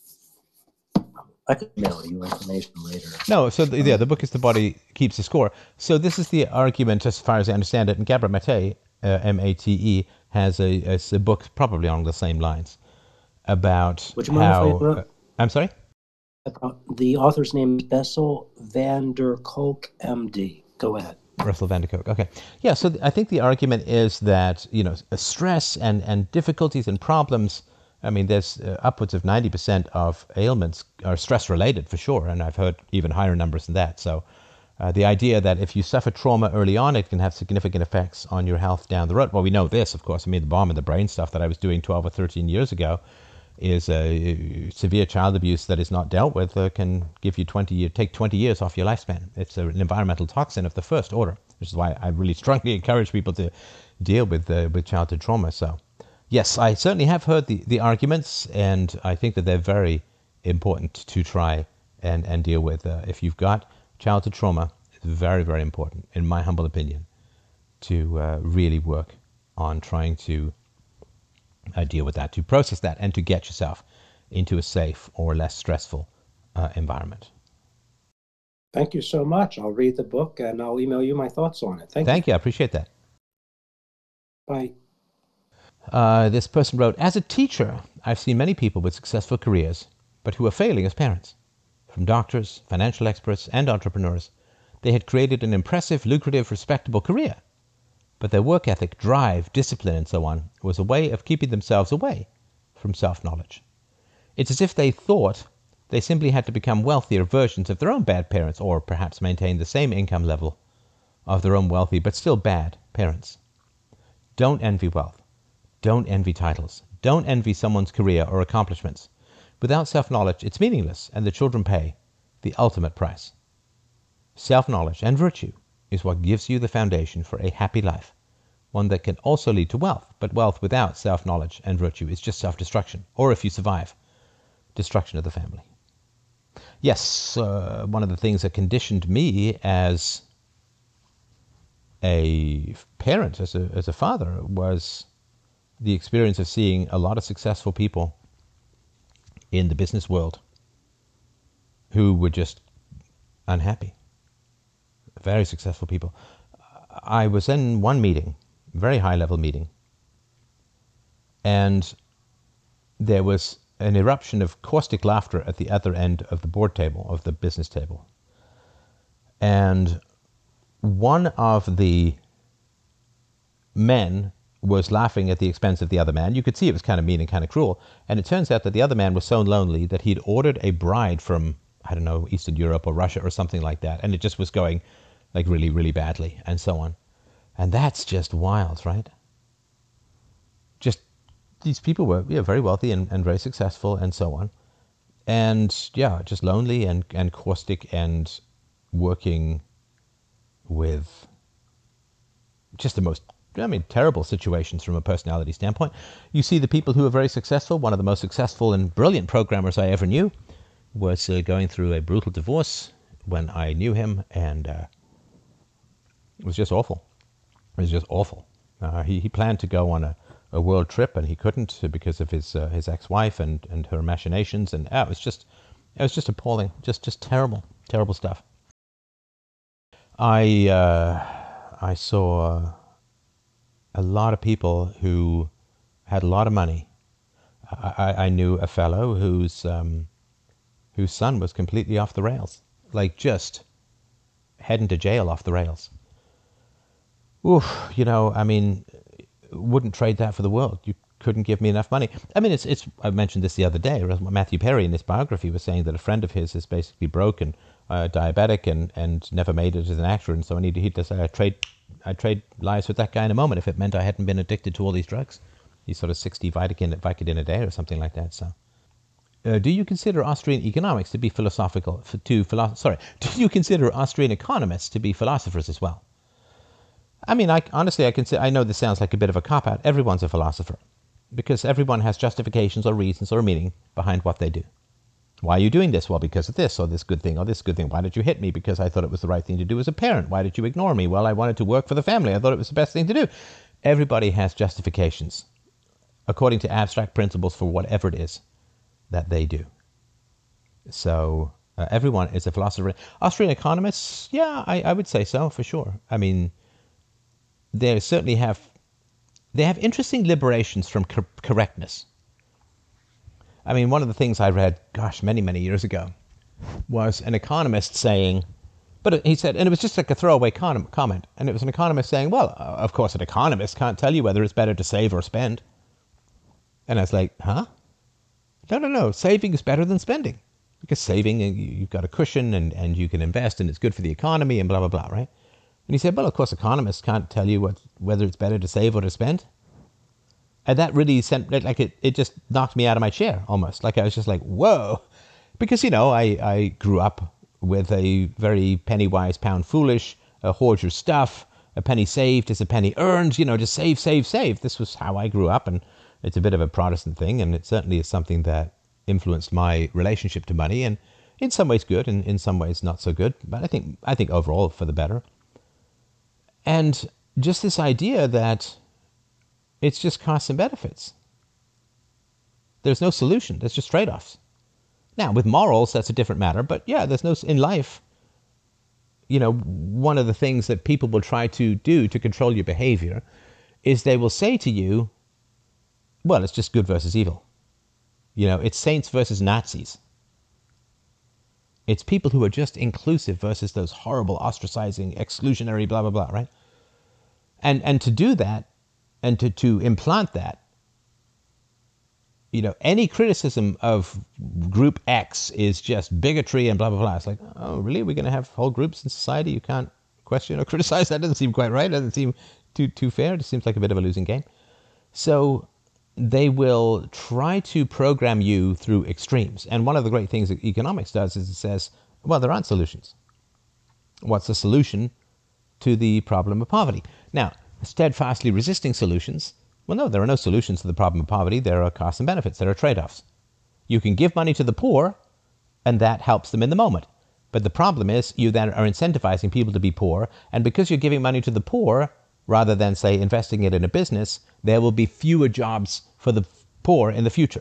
I could mail you information later. No, so the book is The Body Keeps the Score. So this is the argument, as far as I understand it, and Gabor Mate, M-A-T-E, has a book probably along the same lines about how... I'm sorry? The author's name is Bessel van der Kolk, M.D. Go ahead. Russell van der Kolk. Okay. Yeah, so I think the argument is that, stress and difficulties and problems, I mean, there's upwards of 90% of ailments are stress-related for sure, and I've heard even higher numbers than that. So the idea that if you suffer trauma early on, it can have significant effects on your health down the road. Well, we know this, of course. I mean, the bomb in the brain stuff that I was doing 12 or 13 years ago is severe child abuse that is not dealt with can give you take 20 years off your lifespan. It's an environmental toxin of the first order, which is why I really strongly encourage people to deal with childhood trauma. So, yes, I certainly have heard the arguments, and I think that they're very important to try and deal with. If you've got childhood trauma, it's very, very important, in my humble opinion, to really work on trying to deal with that, to process that, and to get yourself into a safe or less stressful environment. Thank you so much. I'll read the book and I'll email you my thoughts on it. Thank you. I appreciate that. Bye. This person wrote, as a teacher, I've seen many people with successful careers, but who are failing as parents. From doctors, financial experts, and entrepreneurs, they had created an impressive, lucrative, respectable career. But their work ethic, drive, discipline, and so on was a way of keeping themselves away from self-knowledge. It's as if they thought they simply had to become wealthier versions of their own bad parents, or perhaps maintain the same income level of their own wealthy but still bad parents. Don't envy wealth. Don't envy titles. Don't envy someone's career or accomplishments. Without self-knowledge, it's meaningless, and the children pay the ultimate price. Self-knowledge and virtue is what gives you the foundation for a happy life, one that can also lead to wealth, but wealth without self-knowledge and virtue is just self-destruction, or if you survive, destruction of the family. Yes, one of the things that conditioned me as a parent, as a father, was the experience of seeing a lot of successful people in the business world who were just unhappy. very successful people. I was in one meeting, very high-level meeting, and there was an eruption of caustic laughter at the other end of the board table, of the business table. And one of the men was laughing at the expense of the other man. You could see it was kind of mean and kind of cruel. And it turns out that the other man was so lonely that he'd ordered a bride from, I don't know, Eastern Europe or Russia or something like that. And it just was going like really, really badly and so on. And that's just wild, right? Just these people were very wealthy and very successful and so on. And yeah, just lonely and caustic and working with just the most, terrible situations from a personality standpoint. You see the people who are very successful. One of the most successful and brilliant programmers I ever knew was going through a brutal divorce when I knew him, and it was just awful. It was just awful. He planned to go on a world trip, and he couldn't because of his ex-wife and her machinations, and it was just appalling, just terrible stuff. I saw a lot of people who had a lot of money. I knew a fellow whose son was completely off the rails, like just heading to jail off the rails. Oof, wouldn't trade that for the world. You couldn't give me enough money. It's. I mentioned this the other day. Matthew Perry in his biography was saying that a friend of his is basically broke and diabetic and never made it as an actor, and so he'd say, I'd trade lives with that guy in a moment if it meant I hadn't been addicted to all these drugs. These sort of 60 Vicodin a day or something like that. So, do you consider Austrian economics to be philosophical? Do you consider Austrian economists to be philosophers as well? I know this sounds like a bit of a cop-out. Everyone's a philosopher because everyone has justifications or reasons or meaning behind what they do. Why are you doing this? Well, because of this, or this good thing, or this good thing. Why did you hit me? Because I thought it was the right thing to do as a parent. Why did you ignore me? Well, I wanted to work for the family. I thought it was the best thing to do. Everybody has justifications according to abstract principles for whatever it is that they do. So everyone is a philosopher. Austrian economists, yeah, I would say so, for sure. They certainly have interesting liberations from correctness. One of the things I read, many, many years ago, was an economist saying, but he said, and it was just like a throwaway comment, and it was an economist saying, well, of course an economist can't tell you whether it's better to save or spend. And I was like, huh? No, saving is better than spending. Because saving, you've got a cushion and you can invest and it's good for the economy and blah, blah, blah, right? And he said, well, of course economists can't tell you whether it's better to save or to spend. And that really it just knocked me out of my chair almost. Like I was just like, whoa. Because, I grew up with a very penny wise, pound foolish, hoard your stuff, a penny saved is a penny earned, just save, save, save. This was how I grew up, and it's a bit of a Protestant thing, and it certainly is something that influenced my relationship to money, and in some ways good, and in some ways not so good, but I think overall for the better. And just this idea that it's just costs and benefits. There's no solution. There's just trade-offs. Now, with morals, that's a different matter. But yeah, in life, one of the things that people will try to do to control your behavior is they will say to you, well, it's just good versus evil. It's saints versus Nazis. It's people who are just inclusive versus those horrible ostracizing, exclusionary, blah, blah, blah, right? And to do that, and to implant that, any criticism of group X is just bigotry and blah, blah, blah. It's like, oh, really? We're going to have whole groups in society you can't question or criticize? That doesn't seem quite right. That doesn't seem too fair. It seems like a bit of a losing game. So they will try to program you through extremes. And one of the great things that economics does is it says, well, there aren't solutions. What's the solution to the problem of poverty? Now, steadfastly resisting solutions, well, no, there are no solutions to the problem of poverty. There are costs and benefits. There are trade-offs. You can give money to the poor, and that helps them in the moment. But the problem is you then are incentivizing people to be poor, and because you're giving money to the poor, rather than, say, investing it in a business, there will be fewer jobs for the poor in the future.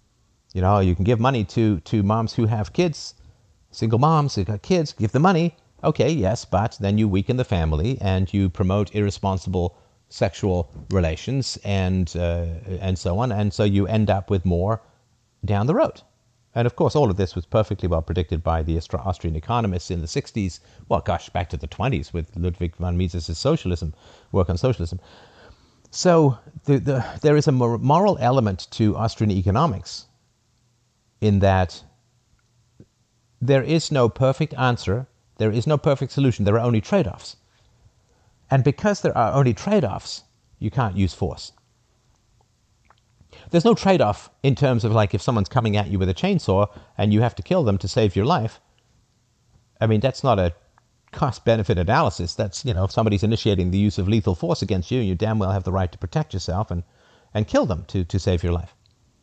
You can give money to moms who have kids, single moms who got kids, give them money, Okay, yes, but then you weaken the family and you promote irresponsible sexual relations and so on, and so you end up with more down the road. And of course, all of this was perfectly well predicted by the Austrian economists in the 60s. Well, gosh, back to the 20s with Ludwig von Mises' socialism, work on socialism. So there is a moral element to Austrian economics in that there is no perfect answer, there is no perfect solution, there are only trade-offs. And because there are only trade-offs, you can't use force. There's no trade-off in terms of like if someone's coming at you with a chainsaw and you have to kill them to save your life. I mean, that's not a cost-benefit analysis. That's, if somebody's initiating the use of lethal force against you, you damn well have the right to protect yourself and kill them to save your life.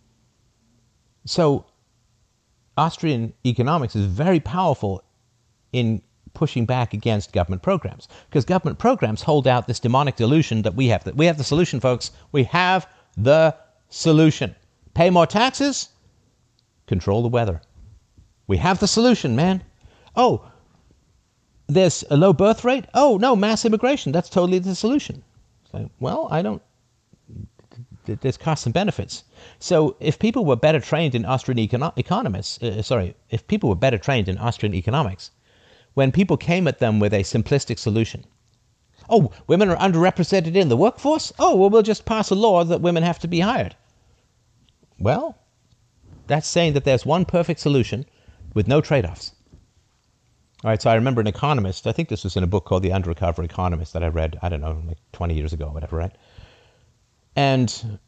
So Austrian economics is very powerful in pushing back against government programs, because government programs hold out this demonic delusion that we have the solution, folks. We have the solution. Pay more taxes, control the weather. We have the solution, man. Oh, there's a low birth rate. Oh, no, mass immigration. That's totally the solution. So, well, there's costs and benefits. So if people were better trained in Austrian if people were better trained in Austrian economics, when people came at them with a simplistic solution, oh, women are underrepresented in the workforce? Oh, well, we'll just pass a law that women have to be hired. Well, that's saying that there's one perfect solution with no trade-offs. All right, so I remember an economist, I think this was in a book called The Undercover Economist that I read, I don't know, like 20 years ago or whatever, right? And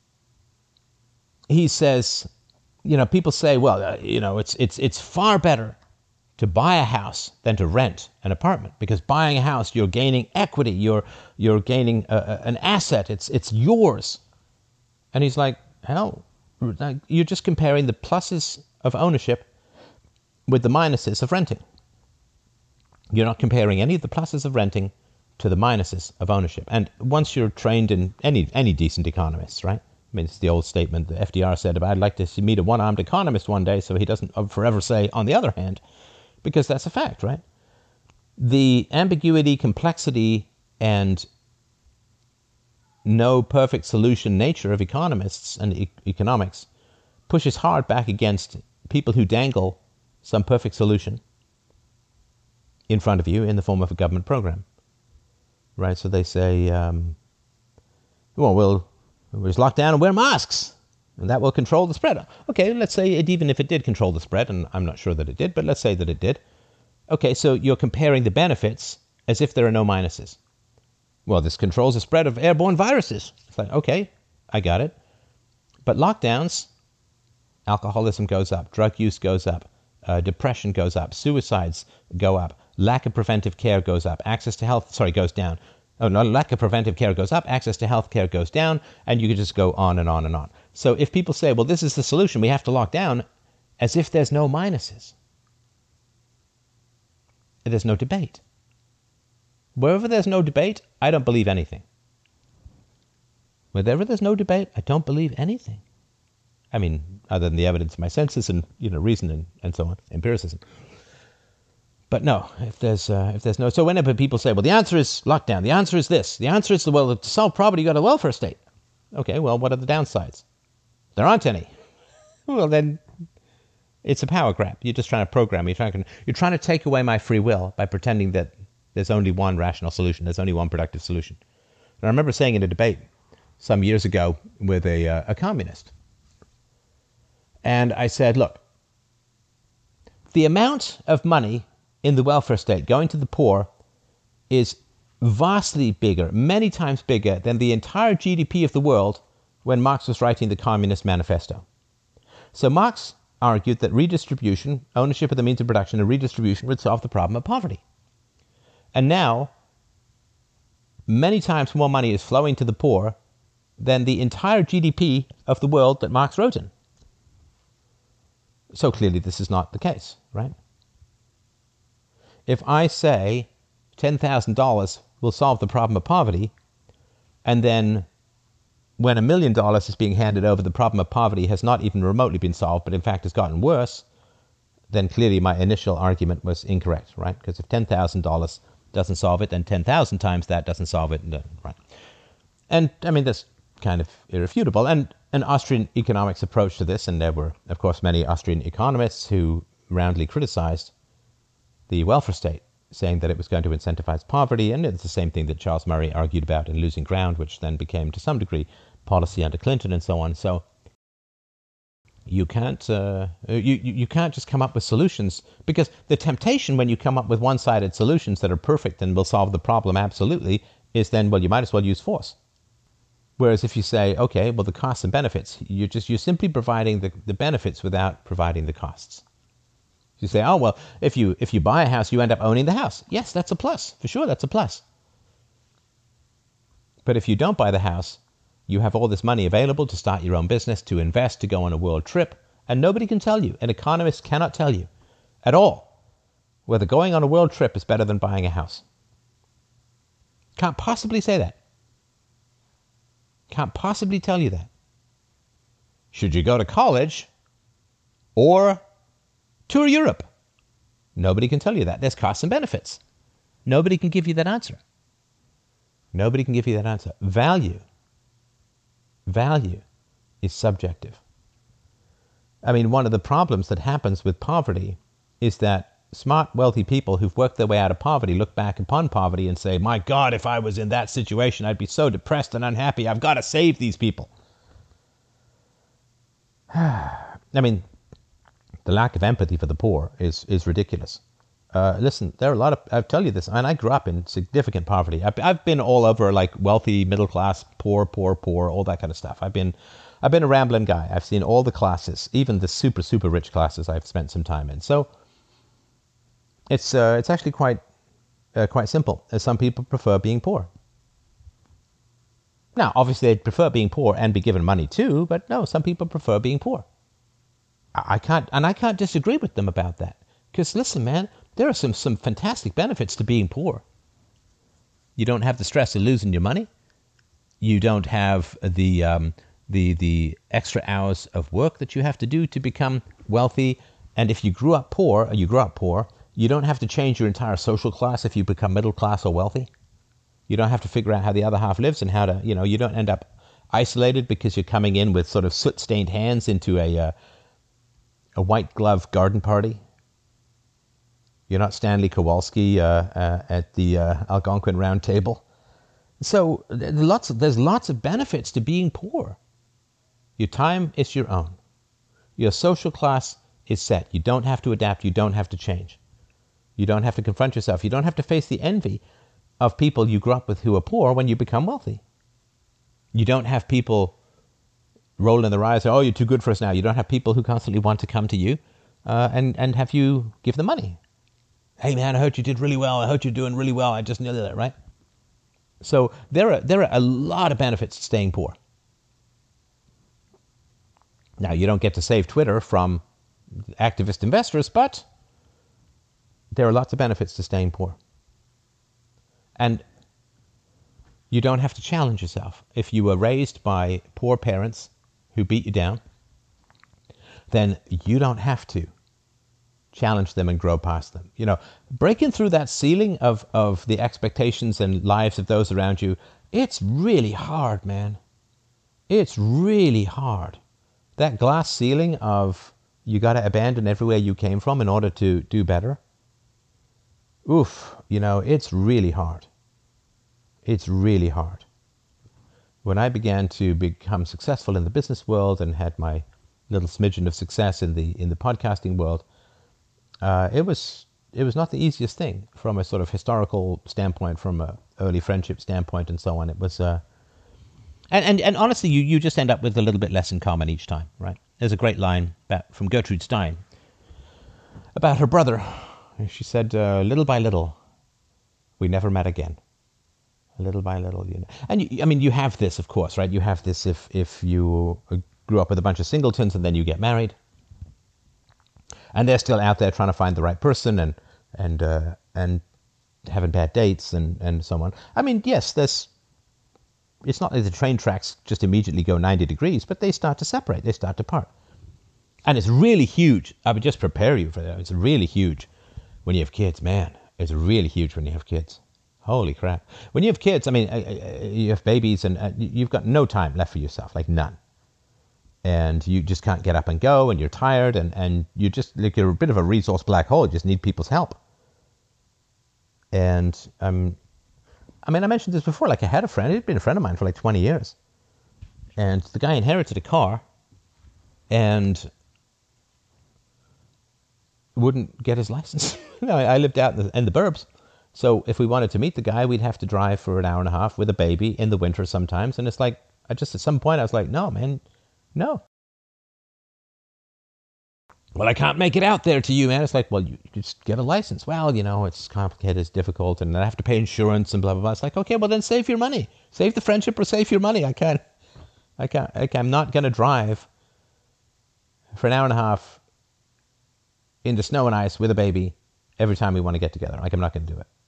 he says, people say, well, it's far better to buy a house than to rent an apartment, because buying a house, you're gaining equity, you're gaining an asset, it's yours. And he's like, hell, you're just comparing the pluses of ownership with the minuses of renting. You're not comparing any of the pluses of renting to the minuses of ownership. And once you're trained in any decent economist, right? I mean, it's the old statement that FDR said about, I'd like to meet a one-armed economist one day so he doesn't forever say, on the other hand, because that's a fact, right? The ambiguity, complexity, and no perfect solution nature of economists and economics pushes hard back against people who dangle some perfect solution in front of you in the form of a government program, right? So they say, we'll just lock down and wear masks, and that will control the spread. Okay, let's say even if it did control the spread, and I'm not sure that it did, but let's say that it did. Okay, so you're comparing the benefits as if there are no minuses. Well, this controls the spread of airborne viruses. It's like, okay, I got it. But lockdowns, alcoholism goes up, drug use goes up, depression goes up, suicides go up, lack of preventive care goes up, goes down. Oh, no, lack of preventive care goes up, access to health care goes down, and you can just go on and on and on. So if people say, well, this is the solution, we have to lock down, as if there's no minuses. There's no debate. Wherever there's no debate, I don't believe anything. Wherever there's no debate, I don't believe anything. I mean, other than the evidence of my senses and reason and so on, empiricism. But no, if there's no, so whenever people say, well, the answer is lockdown, the answer is this, the answer is, to solve poverty, you got a welfare state. Okay, well, what are the downsides? There aren't any. Well, then it's a power grab. You're just trying to program me. You're trying to take away my free will by pretending that there's only one rational solution. There's only one productive solution. And I remember saying in a debate some years ago with a communist, and I said, look, the amount of money in the welfare state going to the poor is vastly bigger, many times bigger than the entire GDP of the world when Marx was writing the Communist Manifesto. So Marx argued that redistribution, ownership of the means of production and redistribution would solve the problem of poverty. And now, many times more money is flowing to the poor than the entire GDP of the world that Marx wrote in. So clearly this is not the case, right? If I say $10,000 will solve the problem of poverty, and then when $1 million is being handed over, the problem of poverty has not even remotely been solved, but in fact has gotten worse, then clearly my initial argument was incorrect, right? Because if $10,000 doesn't solve it, then 10,000 times that doesn't solve it, right? And I mean, that's kind of irrefutable. And an Austrian economics approach to this, and there were, of course, many Austrian economists who roundly criticized the welfare state, saying that it was going to incentivize poverty, and it's the same thing that Charles Murray argued about in Losing Ground, which then became, to some degree, policy under Clinton and so on. So you can't you can't just come up with solutions, because the temptation when you come up with one-sided solutions that are perfect and will solve the problem absolutely is then, well, you might as well use force. Whereas if you say, okay, well, the costs and benefits, you're simply providing the benefits without providing the costs. You say, oh, well, if you buy a house, you end up owning the house. Yes, that's a plus. For sure, that's a plus. But if you don't buy the house, you have all this money available to start your own business, to invest, to go on a world trip, and nobody can tell you, an economist cannot tell you at all, whether going on a world trip is better than buying a house. Can't possibly say that. Can't possibly tell you that. Should you go to college or tour Europe? Nobody can tell you that. There's costs and benefits. Nobody can give you that answer. Nobody can give you that answer. Value is subjective. I mean, one of the problems that happens with poverty is that smart, wealthy people who've worked their way out of poverty look back upon poverty and say, my God, if I was in that situation, I'd be so depressed and unhappy. I've got to save these people. I mean, the lack of empathy for the poor is ridiculous. Listen, there are a lot of, I'll tell you this, and I grew up in significant poverty. I've been all over, like, wealthy, middle class, poor, all that kind of stuff. I've been a rambling guy. I've seen all the classes, even the super, super rich classes I've spent some time in. So it's actually quite simple. Some people prefer being poor. Now, obviously, they'd prefer being poor and be given money too, but no, some people prefer being poor. I can't disagree with them about that. Because listen, man, there are some fantastic benefits to being poor. You don't have the stress of losing your money. You don't have the extra hours of work that you have to do to become wealthy. And if you grew up poor, you don't have to change your entire social class if you become middle class or wealthy. You don't have to figure out how the other half lives and how to, you don't end up isolated because you're coming in with sort of soot-stained hands into a white glove garden party. You're not Stanley Kowalski at the Algonquin Round Table. So there's lots of benefits to being poor. Your time is your own. Your social class is set. You don't have to adapt. You don't have to change. You don't have to confront yourself. You don't have to face the envy of people you grew up with who are poor when you become wealthy. You don't have people rolling their eyes, oh, you're too good for us now. You don't have people who constantly want to come to you and have you give them money. Hey, man, I heard you did really well. I heard you're doing really well. I just knew that, right? So there are a lot of benefits to staying poor. Now, you don't get to save Twitter from activist investors, but there are lots of benefits to staying poor. And you don't have to challenge yourself. If you were raised by poor parents who beat you down, then you don't have to challenge them and grow past them. Breaking through that ceiling of the expectations and lives of those around you, it's really hard, man. It's really hard. That glass ceiling of you got to abandon everywhere you came from in order to do better. Oof, it's really hard. It's really hard. When I began to become successful in the business world and had my little smidgen of success in the podcasting world, it was not the easiest thing from a sort of historical standpoint, from a early friendship standpoint, and so on. It was, and honestly, you just end up with a little bit less in common each time, right? There's a great line from Gertrude Stein about her brother. She said, "Little by little, we never met again. Little by little, And you have this, of course, right? You have this if you grew up with a bunch of singletons and then you get married, and they're still out there trying to find the right person and having bad dates and so on. Yes, it's not like the train tracks just immediately go 90 degrees, but they start to separate. They start to part. And it's really huge. I would just prepare you for that. It's really huge when you have kids, man. It's really huge when you have kids. Holy crap. When you have kids, I mean, you have babies and you've got no time left for yourself, like none. And you just can't get up and go, and you're tired, and you just, like, you're a bit of a resource black hole. You just need people's help. And, I mean, I mentioned this before, like I had a friend, he'd been a friend of mine for like 20 years. And the guy inherited a car and wouldn't get his license. I lived out in the burbs. So if we wanted to meet the guy, we'd have to drive for an hour and a half with a baby in the winter sometimes. And it's like, at some point I was like, no, man, no. Well, I can't make it out there to you, man. It's like, well, you just get a license. Well, it's complicated, it's difficult, and I have to pay insurance and blah, blah, blah. It's like, okay, well, then save your money. Save the friendship or save your money. I'm not going to drive for an hour and a half in the snow and ice with a baby every time we want to get together. Like, I'm not going to do it.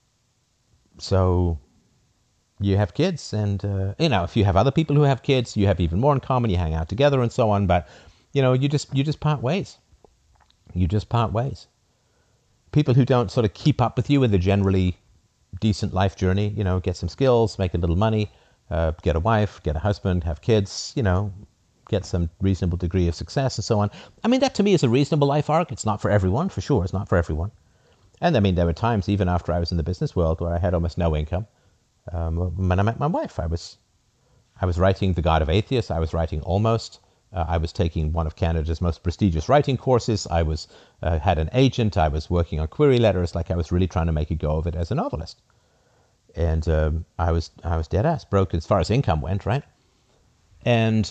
So you have kids, and, if you have other people who have kids, you have even more in common. You hang out together and so on, but you just part ways. You just part ways. People who don't sort of keep up with you in the generally decent life journey, get some skills, make a little money, get a wife, get a husband, have kids, get some reasonable degree of success and so on. I mean, that to me is a reasonable life arc. It's not for everyone, for sure. It's not for everyone. And I mean, there were times, even after I was in the business world, where I had almost no income. When I met my wife, I was writing The God of Atheists. I was writing Almost. I was taking one of Canada's most prestigious writing courses. I had an agent. I was working on query letters. Like, I was really trying to make a go of it as a novelist. And I was dead ass broke as far as income went, right? And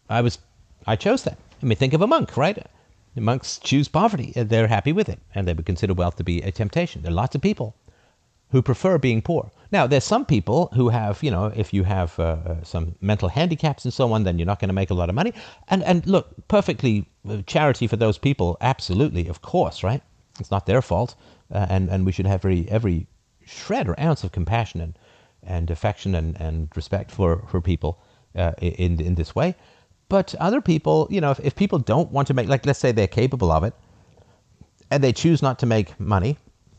I chose that. I mean, think of a monk, right? The monks choose poverty. They're happy with it, and they would consider wealth to be a temptation. There are lots of people who prefer being poor. Now, there's some people who have, if you have some mental handicaps and so on, then you're not going to make a lot of money. And look, perfectly charity for those people, absolutely, of course, right? It's not their fault, and we should have every shred or ounce of compassion and affection and respect for people in this way. But other people, if people don't want to make, like, let's say they're capable of it, and they choose not to make money,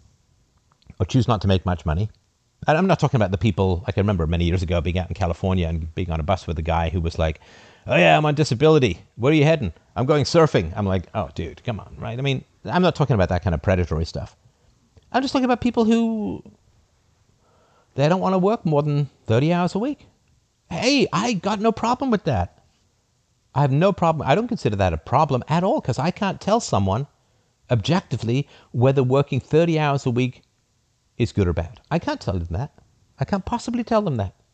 or choose not to make much money. And I'm not talking about the people, like I remember many years ago being out in California and being on a bus with a guy who was like, oh yeah, I'm on disability. Where are you heading? I'm going surfing. I'm like, oh dude, come on, right? I mean, I'm not talking about that kind of predatory stuff. I'm just talking about people who, they don't want to work more than 30 hours a week. Hey, I got no problem with that. I have no problem. I don't consider that a problem at all, because I can't tell someone objectively whether working 30 hours a week is good or bad. I can't tell them that. I can't possibly tell them that.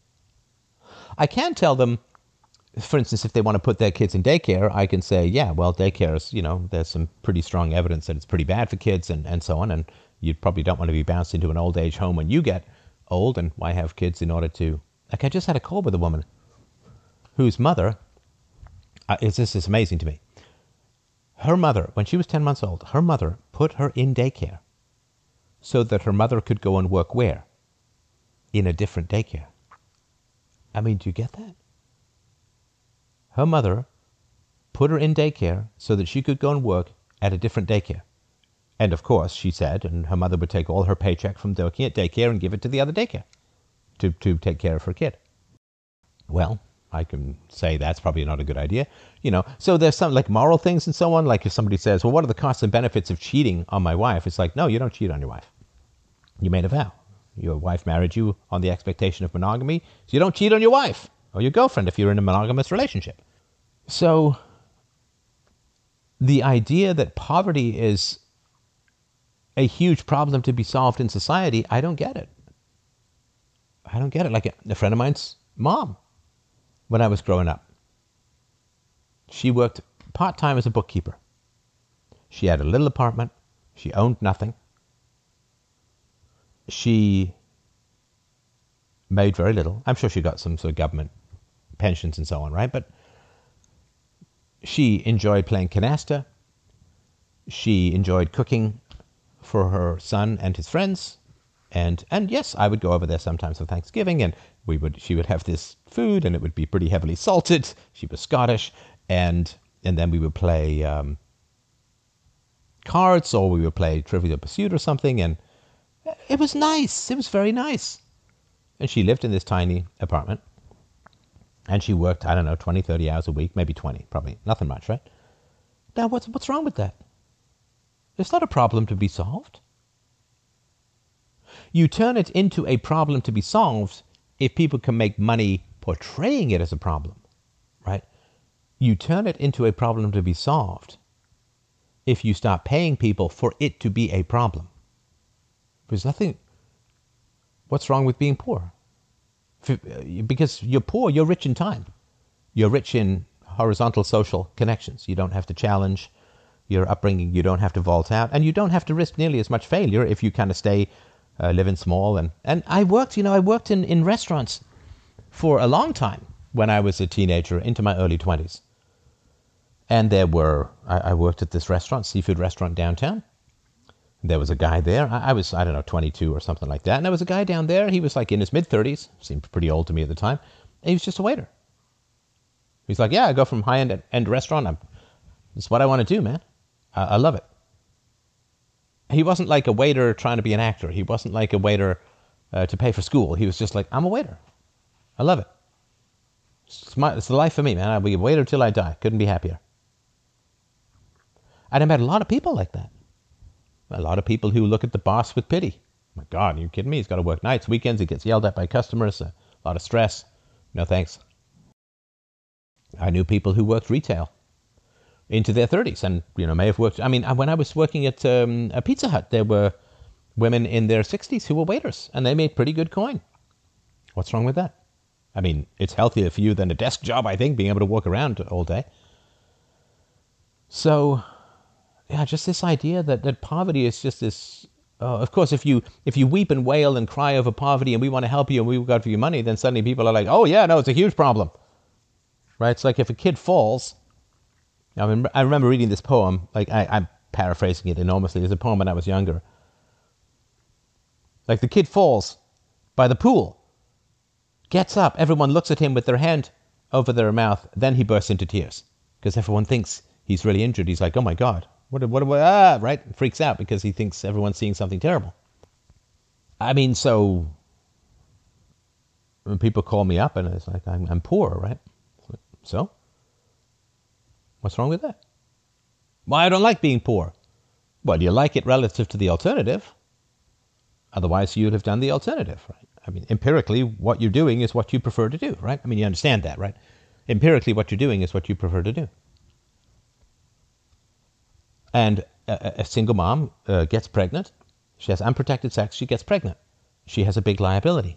I can tell them, for instance, if they want to put their kids in daycare, I can say, yeah, well, daycare is, there's some pretty strong evidence that it's pretty bad for kids and so on, and you probably don't want to be bounced into an old age home when you get old, and why have kids in order to... Like, I just had a call with a woman whose mother, this is amazing to me. Her mother, when she was 10 months old, her mother put her in daycare so that her mother could go and work where? In a different daycare. I mean, do you get that? Her mother put her in daycare so that she could go and work at a different daycare. And of course, she said, and her mother would take all her paycheck from working at daycare and give it to the other daycare to take care of her kid. Well, I can say that's probably not a good idea. So there's some like moral things and so on. Like if somebody says, well, what are the costs and benefits of cheating on my wife? It's like, no, you don't cheat on your wife. You made a vow. Your wife married you on the expectation of monogamy. So you don't cheat on your wife or your girlfriend if you're in a monogamous relationship. So the idea that poverty is a huge problem to be solved in society, I don't get it. I don't get it. Like a friend of mine's mom, when I was growing up, she worked part-time as a bookkeeper. She had a little apartment. She owned nothing. She made very little. I'm sure she got some sort of government pensions and so on, right? But she enjoyed playing canasta. She enjoyed cooking for her son and his friends. And yes, I would go over there sometimes for Thanksgiving, and she would have this food, and it would be pretty heavily salted. She was Scottish, and And then we would play cards, or we would play Trivial Pursuit or something, and it was nice. It was very nice. And she lived in this tiny apartment, and she worked, I don't know, 20, 30 hours a week, maybe 20, probably nothing much, right? Now, what's wrong with that? It's not a problem to be solved. You turn it into a problem to be solved if people can make money portraying it as a problem, right? You turn it into a problem to be solved if you start paying people for it to be a problem. There's nothing. What's wrong with being poor? Because you're poor, you're rich in time. You're rich in horizontal social connections. You don't have to challenge your upbringing. You don't have to vault out. And you don't have to risk nearly as much failure if you kind of stay living small. And I worked in restaurants for a long time when I was a teenager into my early 20s. And I worked at this restaurant, seafood restaurant downtown. There was a guy there. I was, I don't know, 22 or something like that. And there was a guy down there. He was like in his mid-30s. Seemed pretty old to me at the time. And he was just a waiter. He's like, yeah, I go from high-end restaurant. It's what I want to do, man. I love it. He wasn't like a waiter trying to be an actor. He wasn't like a waiter to pay for school. He was just like, I'm a waiter. I love it. It's the life for me, man. I'll be a waiter till I die. Couldn't be happier. And I met a lot of people like that. A lot of people who look at the boss with pity. My God, are you kidding me? He's got to work nights, weekends. He gets yelled at by customers. A lot of stress. No thanks. I knew people who worked retail into their 30s and, may have worked. I mean, when I was working at a Pizza Hut, there were women in their 60s who were waiters, and they made pretty good coin. What's wrong with that? I mean, it's healthier for you than a desk job, I think, being able to walk around all day. So, yeah, just this idea that poverty is just this. Of course, if you weep and wail and cry over poverty and we want to help you and we've got for you money, then suddenly people are like, oh yeah, no, it's a huge problem. Right? It's like if a kid falls. I remember reading this poem, like I'm paraphrasing it enormously. It's a poem when I was younger. Like the kid falls by the pool, gets up, everyone looks at him with their hand over their mouth, then he bursts into tears because everyone thinks he's really injured. He's like, oh my God, right? Freaks out because he thinks everyone's seeing something terrible. I mean, so when people call me up and it's like, I'm poor, right? So? What's wrong with that? Well, I don't like being poor. Well, you like it relative to the alternative. Otherwise, you'd have done the alternative, right? I mean, empirically, what you're doing is what you prefer to do, right? I mean, you understand that, right? Empirically, what you're doing is what you prefer to do. And a single mom gets pregnant. She has unprotected sex. She gets pregnant. She has a big liability.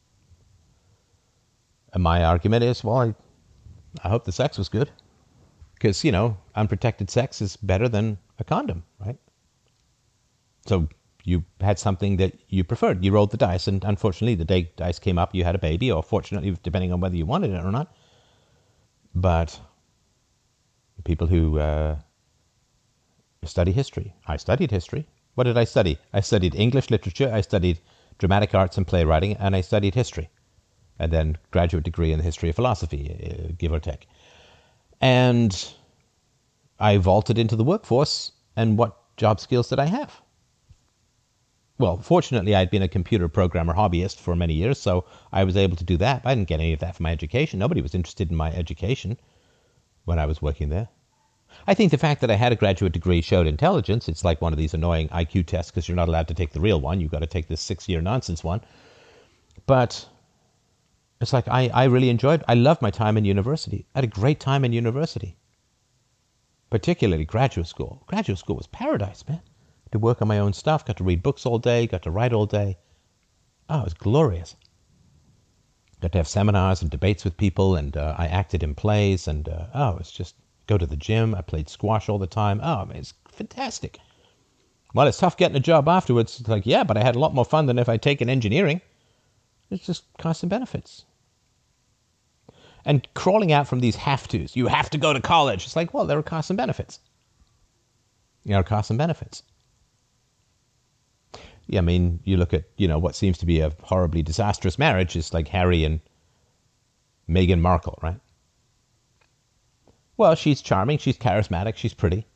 And my argument is, well, I hope the sex was good. Because, unprotected sex is better than a condom, right? So you had something that you preferred. You rolled the dice, and unfortunately, the day dice came up, you had a baby, or fortunately, depending on whether you wanted it or not. But people who study history. I studied history. What did I study? I studied English literature, I studied dramatic arts and playwriting, and I studied history. And then graduate degree in the history of philosophy, give or take. And I vaulted into the workforce, and what job skills did I have? Well, fortunately, I'd been a computer programmer hobbyist for many years, so I was able to do that. I didn't get any of that from my education. Nobody was interested in my education when I was working there. I think the fact that I had a graduate degree showed intelligence. It's like one of these annoying IQ tests because you're not allowed to take the real one. You've got to take this 6-year nonsense one. But it's like I really I loved my time in university. I had a great time in university. Particularly graduate school. Graduate school was paradise, man. To work on my own stuff, got to read books all day, got to write all day. Oh, it was glorious. Got to have seminars and debates with people, and I acted in plays, and it was just go to the gym. I played squash all the time. Oh, man, it's fantastic. Well, it's tough getting a job afterwards. It's like, yeah, but I had a lot more fun than if I'd taken engineering. It's just constant benefits. And crawling out from these have-tos. You have to go to college. It's like, well, there are costs and benefits. There are costs and benefits. Yeah, I mean, you look at, what seems to be a horribly disastrous marriage is like Harry and Meghan Markle, right? Well, she's charming, she's charismatic, she's pretty.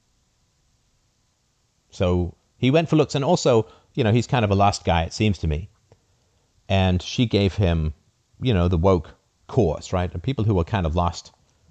So he went for looks, and also, he's kind of a lost guy, it seems to me. And she gave him, the woke course, right? And people who are kind of lost.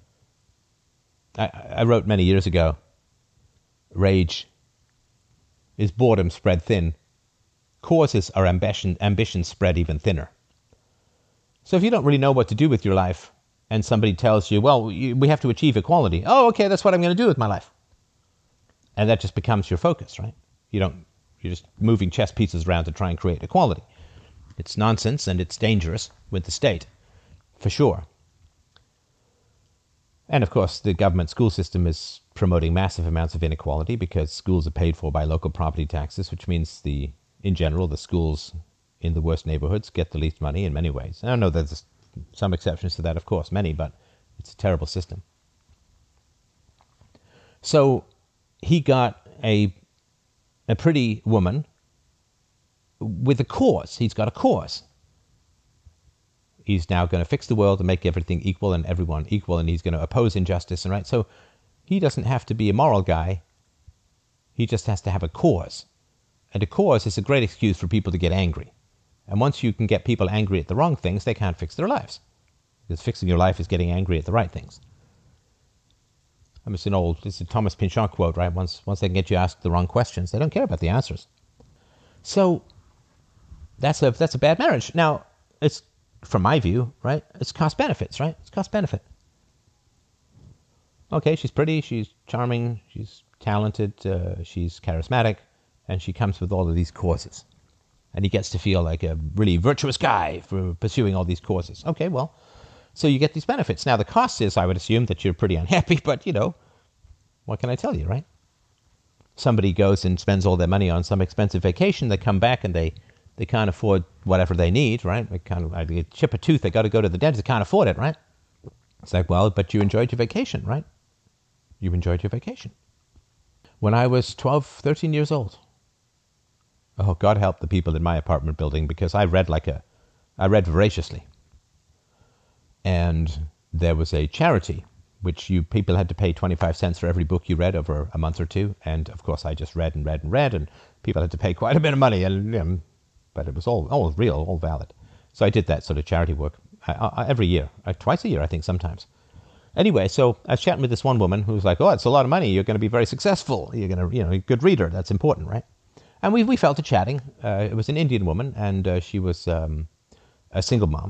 I wrote many years ago, rage is boredom spread thin. Courses are ambition spread even thinner. So if you don't really know what to do with your life, and somebody tells you, well, we have to achieve equality. Oh, okay, that's what I'm going to do with my life. And that just becomes your focus, right? You're just moving chess pieces around to try and create equality. It's nonsense, and it's dangerous with the state, for sure. And of course, the government school system is promoting massive amounts of inequality because schools are paid for by local property taxes, which means in general, the schools in the worst neighborhoods get the least money in many ways. And I know there's some exceptions to that, of course, many, but it's a terrible system. So he got a pretty woman with a cause. He's got a cause. He's now going to fix the world and make everything equal and everyone equal, and he's going to oppose injustice, and right. So he doesn't have to be a moral guy. He just has to have a cause. And a cause is a great excuse for people to get angry. And once you can get people angry at the wrong things, they can't fix their lives. Because fixing your life is getting angry at the right things. I mean, it's a Thomas Pynchon quote, right? Once they can get you asked the wrong questions, they don't care about the answers. So that's a bad marriage. Now, it's, from my view, right, it's cost benefits, right? It's cost benefit. Okay, she's pretty, she's charming, she's talented, she's charismatic, and she comes with all of these causes. And he gets to feel like a really virtuous guy for pursuing all these causes. Okay, well, so you get these benefits. Now, the cost is, I would assume, that you're pretty unhappy, but, what can I tell you, right? Somebody goes and spends all their money on some expensive vacation, they come back and they can't afford whatever they need, right? They chip a tooth, they got to go to the dentist, they can't afford it, right? It's like, well, but you enjoyed your vacation, right? You enjoyed your vacation. When I was 12, 13 years old, oh, God help the people in my apartment building, because I read voraciously. And there was a charity, which people had to pay 25 cents for every book you read over a month or two. And of course, I just read and read and read, and people had to pay quite a bit of money. And but it was all real, all valid. So I did that sort of charity work every year, twice a year, I think, sometimes. Anyway, so I was chatting with this one woman who was like, oh, it's a lot of money. You're going to be very successful. You're going to, a good reader. That's important, right? And we felt to chatting. It was an Indian woman, and she was a single mom.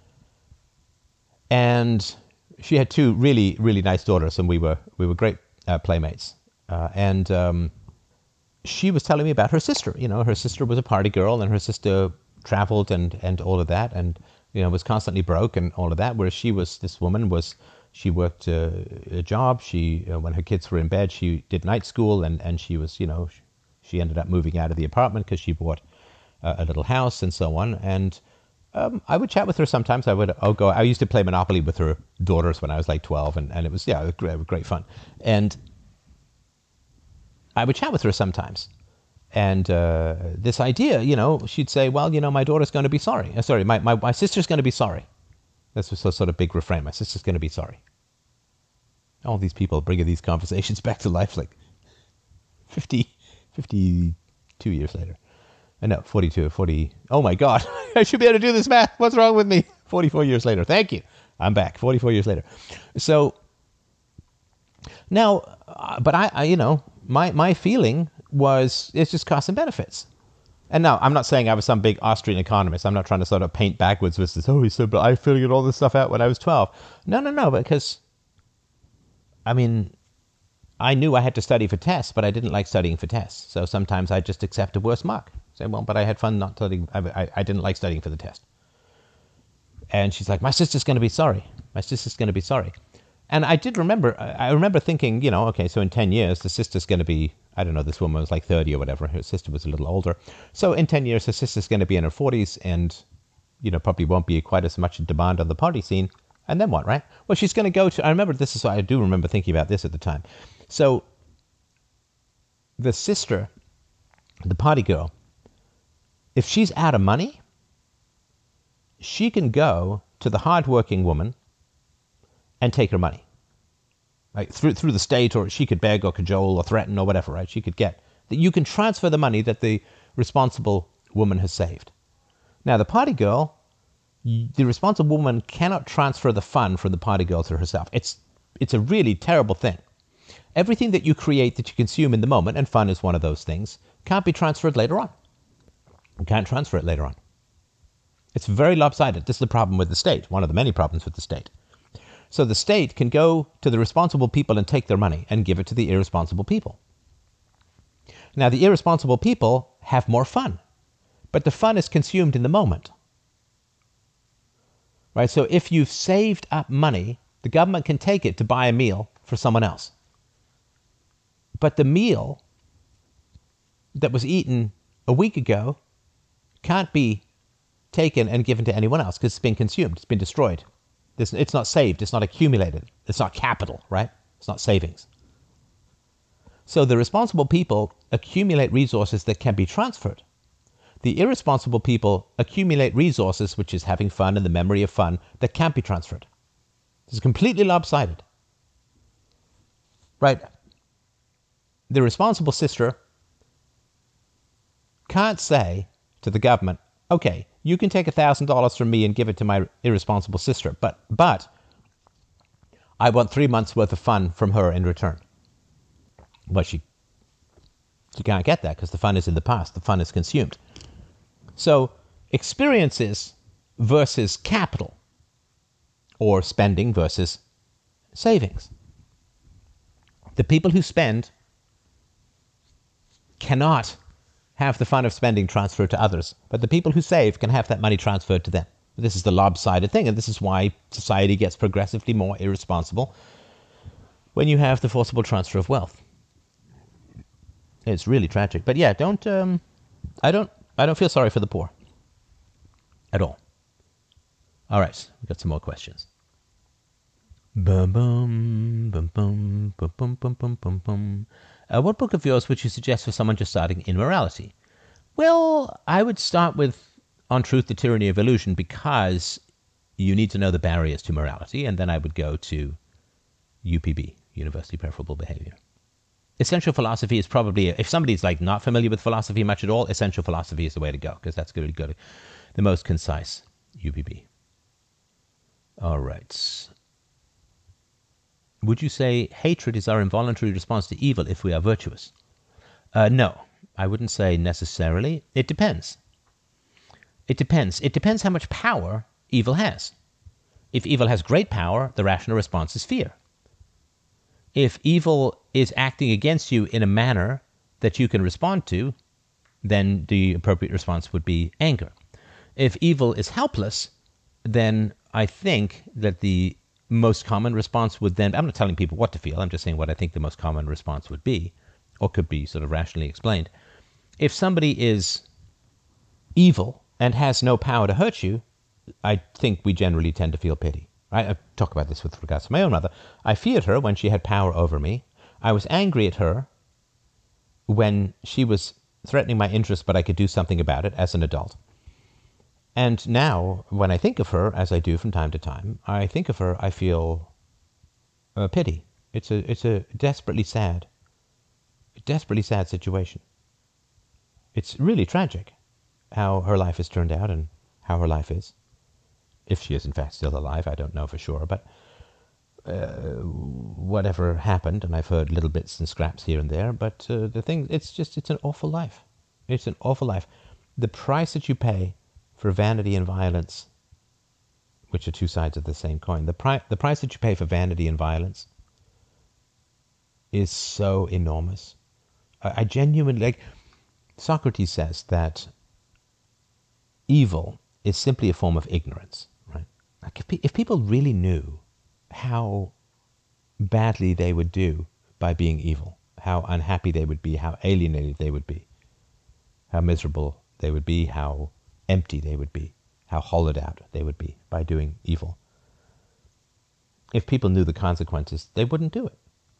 And she had two really, really nice daughters, and we were great playmates. And she was telling me about her sister. Her sister was a party girl, and her sister traveled and all of that, and was constantly broke and all of that. Whereas this woman she worked a job. She when her kids were in bed, she did night school, and she was she ended up moving out of the apartment because she bought a little house and so on. And I would chat with her sometimes. I used to play Monopoly with her daughters when I was like 12, and it was great fun. And I would chat with her sometimes. And this idea, she'd say, well, my daughter's going to be sorry. Sorry, my sister's going to be sorry. This was a sort of big refrain. My sister's going to be sorry. All these people bringing these conversations back to life like 52 years later. No, 42, 40. Oh my God, I should be able to do this math. What's wrong with me? 44 years later. Thank you. I'm back 44 years later. So now, but my feeling was it's just costs and benefits. And now, I'm not saying I was some big Austrian economist. I'm not trying to sort of paint backwards with this, he said, but I figured all this stuff out when I was 12. No, because, I knew I had to study for tests, but I didn't like studying for tests. So sometimes I just accept a worse mark. Say, well, but I had fun not studying. I didn't like studying for the test. And she's like, my sister's going to be sorry. My sister's going to be sorry. And I remember thinking, okay, so in 10 years, the sister's going to be, I don't know, this woman was like 30 or whatever. Her sister was a little older. So in 10 years, her sister's going to be in her 40s and, probably won't be quite as much in demand on the party scene. And then what, right? Well, she's going to go to, I do remember thinking about this at the time. So the sister, the party girl, if she's out of money, she can go to the hardworking woman and take her money. right? Through the state, or she could beg or cajole or threaten or whatever, right? She could get that. You can transfer the money that the responsible woman has saved. Now, the party girl, the responsible woman cannot transfer the fun from the party girl to herself. It's a really terrible thing. Everything that you create that you consume in the moment, and fun is one of those things, can't be transferred later on. You can't transfer it later on. It's very lopsided. This is the problem with the state, one of the many problems with the state. So the state can go to the responsible people and take their money and give it to the irresponsible people. Now, the irresponsible people have more fun, but the fun is consumed in the moment. Right? So if you've saved up money, the government can take it to buy a meal for someone else. But the meal that was eaten a week ago can't be taken and given to anyone else because it's been consumed, it's been destroyed. It's not saved, it's not accumulated, it's not capital, right? It's not savings. So the responsible people accumulate resources that can be transferred. The irresponsible people accumulate resources, which is having fun and the memory of fun, that can't be transferred. This is completely lopsided. Right? The responsible sister can't say to the government, okay, you can take $1,000 from me and give it to my irresponsible sister, but I want 3 months worth of fun from her in return. But she can't get that because the fun is in the past. The fun is consumed. So experiences versus capital, or spending versus savings. The people who spend cannot have the fun of spending transferred to others, but the people who save can have that money transferred to them. This is the lopsided thing, and this is why society gets progressively more irresponsible when you have the forcible transfer of wealth. It's really tragic. But yeah, I don't feel sorry for the poor at all. All right, we've got some more questions. Bum bum bum bum bum bum bum bum bum bum. What book of yours would you suggest for someone just starting in morality? Well, I would start with On Truth, the Tyranny of Illusion, because you need to know the barriers to morality, and then I would go to UPB, Universally Preferable Behavior. Essential Philosophy is probably, if somebody's like not familiar with philosophy much at all, Essential Philosophy is the way to go, because that's really good, the most concise UPB. All right. Would you say hatred is our involuntary response to evil if we are virtuous? No, I wouldn't say necessarily. It depends. It depends. It depends how much power evil has. If evil has great power, the rational response is fear. If evil is acting against you in a manner that you can respond to, then the appropriate response would be anger. If evil is helpless, then I think that the most common response would then, I'm not telling people what to feel, I'm just saying what I think the most common response would be, or could be sort of rationally explained. If somebody is evil and has no power to hurt you, I think we generally tend to feel pity. Right? I talk about this with regards to my own mother. I feared her when she had power over me. I was angry at her when she was threatening my interests, but I could do something about it as an adult. And now, when I think of her, as I do from time to time, I think of her, I feel pity. It's a desperately sad situation. It's really tragic how her life has turned out and how her life is. If she is in fact still alive, I don't know for sure, but whatever happened, and I've heard little bits and scraps here and there, but the thing, it's an awful life. It's an awful life. The price that you pay for vanity and violence, which are two sides of the same coin, the price that you pay for vanity and violence is so enormous. I genuinely, like, Socrates says that evil is simply a form of ignorance, right? Like if people really knew how badly they would do by being evil, how unhappy they would be, how alienated they would be, how miserable they would be, how empty they would be, how hollowed out they would be by doing evil. If people knew the consequences, they wouldn't do it.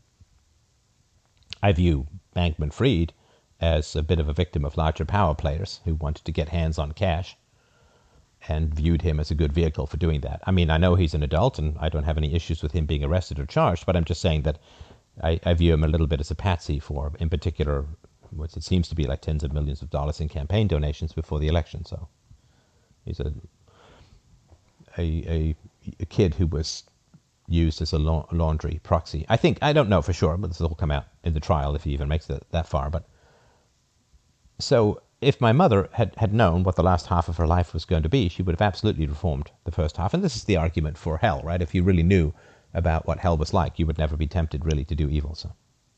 I view Bankman-Fried as a bit of a victim of larger power players who wanted to get hands on cash and viewed him as a good vehicle for doing that. I mean, I know he's an adult, and I don't have any issues with him being arrested or charged, but I'm just saying that I view him a little bit as a patsy for, in particular, what it seems to be like tens of millions of dollars in campaign donations before the election. So he's a kid who was used as a laundry proxy. I don't know for sure, but this will come out in the trial if he even makes it that far. But so if my mother had known what the last half of her life was going to be, she would have absolutely reformed the first half. And this is the argument for hell, right? If you really knew about what hell was like, you would never be tempted really to do evil. So,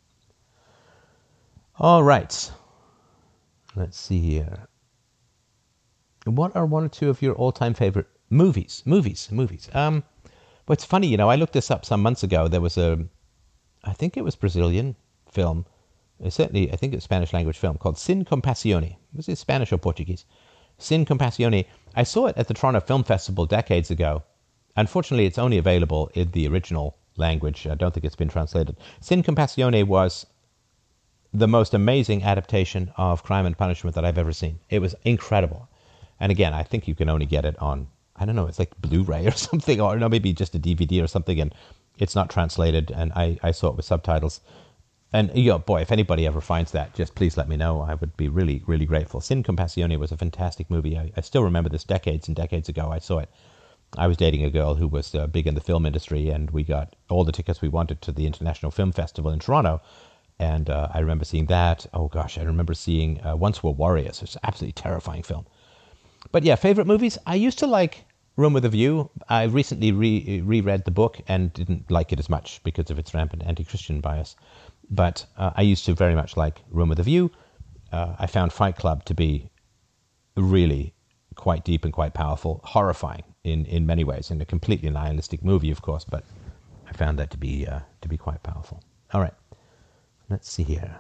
all right, let's see here. What are one or two of your all-time favorite movies? Well, it's funny, I looked this up some months ago. There was I think it was Brazilian film. Certainly, I think it's a Spanish language film called Sin Compassione. Was it Spanish or Portuguese? Sin Compassione. I saw it at the Toronto Film Festival decades ago. Unfortunately, it's only available in the original language. I don't think it's been translated. Sin Compassione was the most amazing adaptation of Crime and Punishment that I've ever seen. It was incredible. And again, I think you can only get it on, I don't know, it's like Blu-ray or something, or no, maybe just a DVD or something, and it's not translated, and I saw it with subtitles. And, boy, if anybody ever finds that, just please let me know. I would be really, really grateful. Sin Compassione was a fantastic movie. I still remember this decades and decades ago. I saw it. I was dating a girl who was big in the film industry, and we got all the tickets we wanted to the International Film Festival in Toronto. And I remember seeing that. Oh, gosh, I remember seeing Once Were Warriors. It's an absolutely terrifying film. But, yeah, favorite movies? I used to like Room with a View. I recently reread the book and didn't like it as much because of its rampant anti-Christian bias. But I used to very much like Room with a View. I found Fight Club to be really quite deep and quite powerful, horrifying in many ways, in a completely nihilistic movie, of course, but I found that to be quite powerful. All right, let's see here.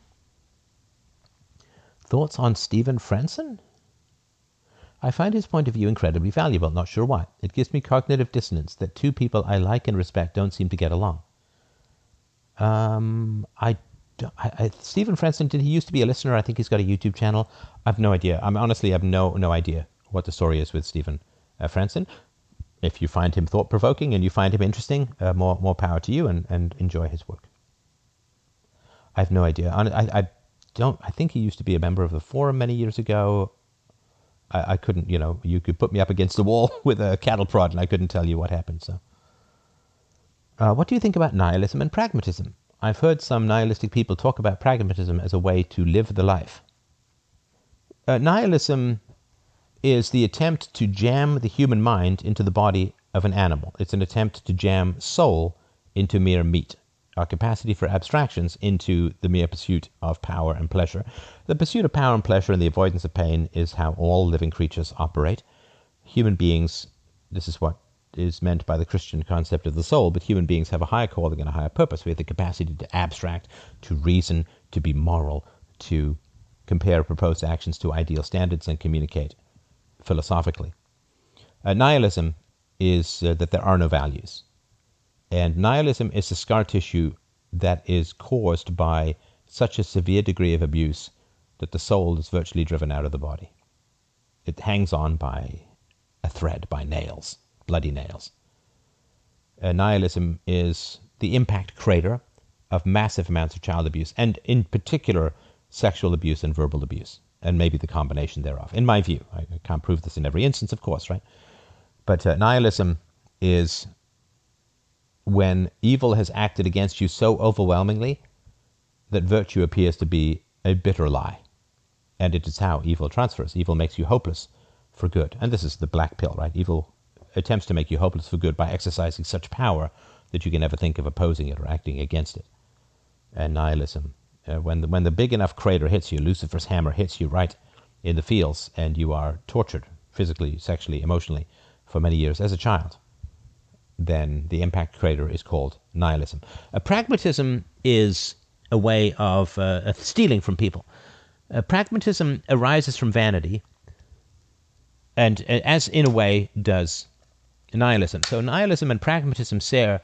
Thoughts on Stephen Franson? I find his point of view incredibly valuable, not sure why. It gives me cognitive dissonance that two people I like and respect don't seem to get along. Stephen Franson, did he used to be a listener? I think he's got a YouTube channel. I have no idea. Honestly, I have no idea what the story is with Stephen Franson. If you find him thought-provoking and you find him interesting, more power to you, and enjoy his work. I have no idea. I think he used to be a member of the Forum many years ago. I couldn't, you could put me up against the wall with a cattle prod and I couldn't tell you what happened. So, what do you think about nihilism and pragmatism? I've heard some nihilistic people talk about pragmatism as a way to live the life. Nihilism is the attempt to jam the human mind into the body of an animal. It's an attempt to jam soul into mere meat, our capacity for abstractions into the mere pursuit of power and pleasure. The pursuit of power and pleasure and the avoidance of pain is how all living creatures operate. Human beings, this is what is meant by the Christian concept of the soul, but human beings have a higher calling and a higher purpose. We have the capacity to abstract, to reason, to be moral, to compare proposed actions to ideal standards and communicate philosophically. Nihilism is that there are no values. And nihilism is a scar tissue that is caused by such a severe degree of abuse that the soul is virtually driven out of the body. It hangs on by a thread, by nails, bloody nails. Nihilism is the impact crater of massive amounts of child abuse, and in particular, sexual abuse and verbal abuse, and maybe the combination thereof, in my view. I can't prove this in every instance, of course, right? But nihilism is when evil has acted against you so overwhelmingly that virtue appears to be a bitter lie. And it is how evil transfers. Evil makes you hopeless for good. And this is the black pill, right? Evil attempts to make you hopeless for good by exercising such power that you can never think of opposing it or acting against it. And nihilism, when the big enough crater hits you, Lucifer's hammer hits you right in the feels, and you are tortured physically, sexually, emotionally for many years as a child, then the impact crater is called nihilism. Pragmatism is a way of stealing from people. Pragmatism arises from vanity, and as in a way does nihilism. So nihilism and pragmatism share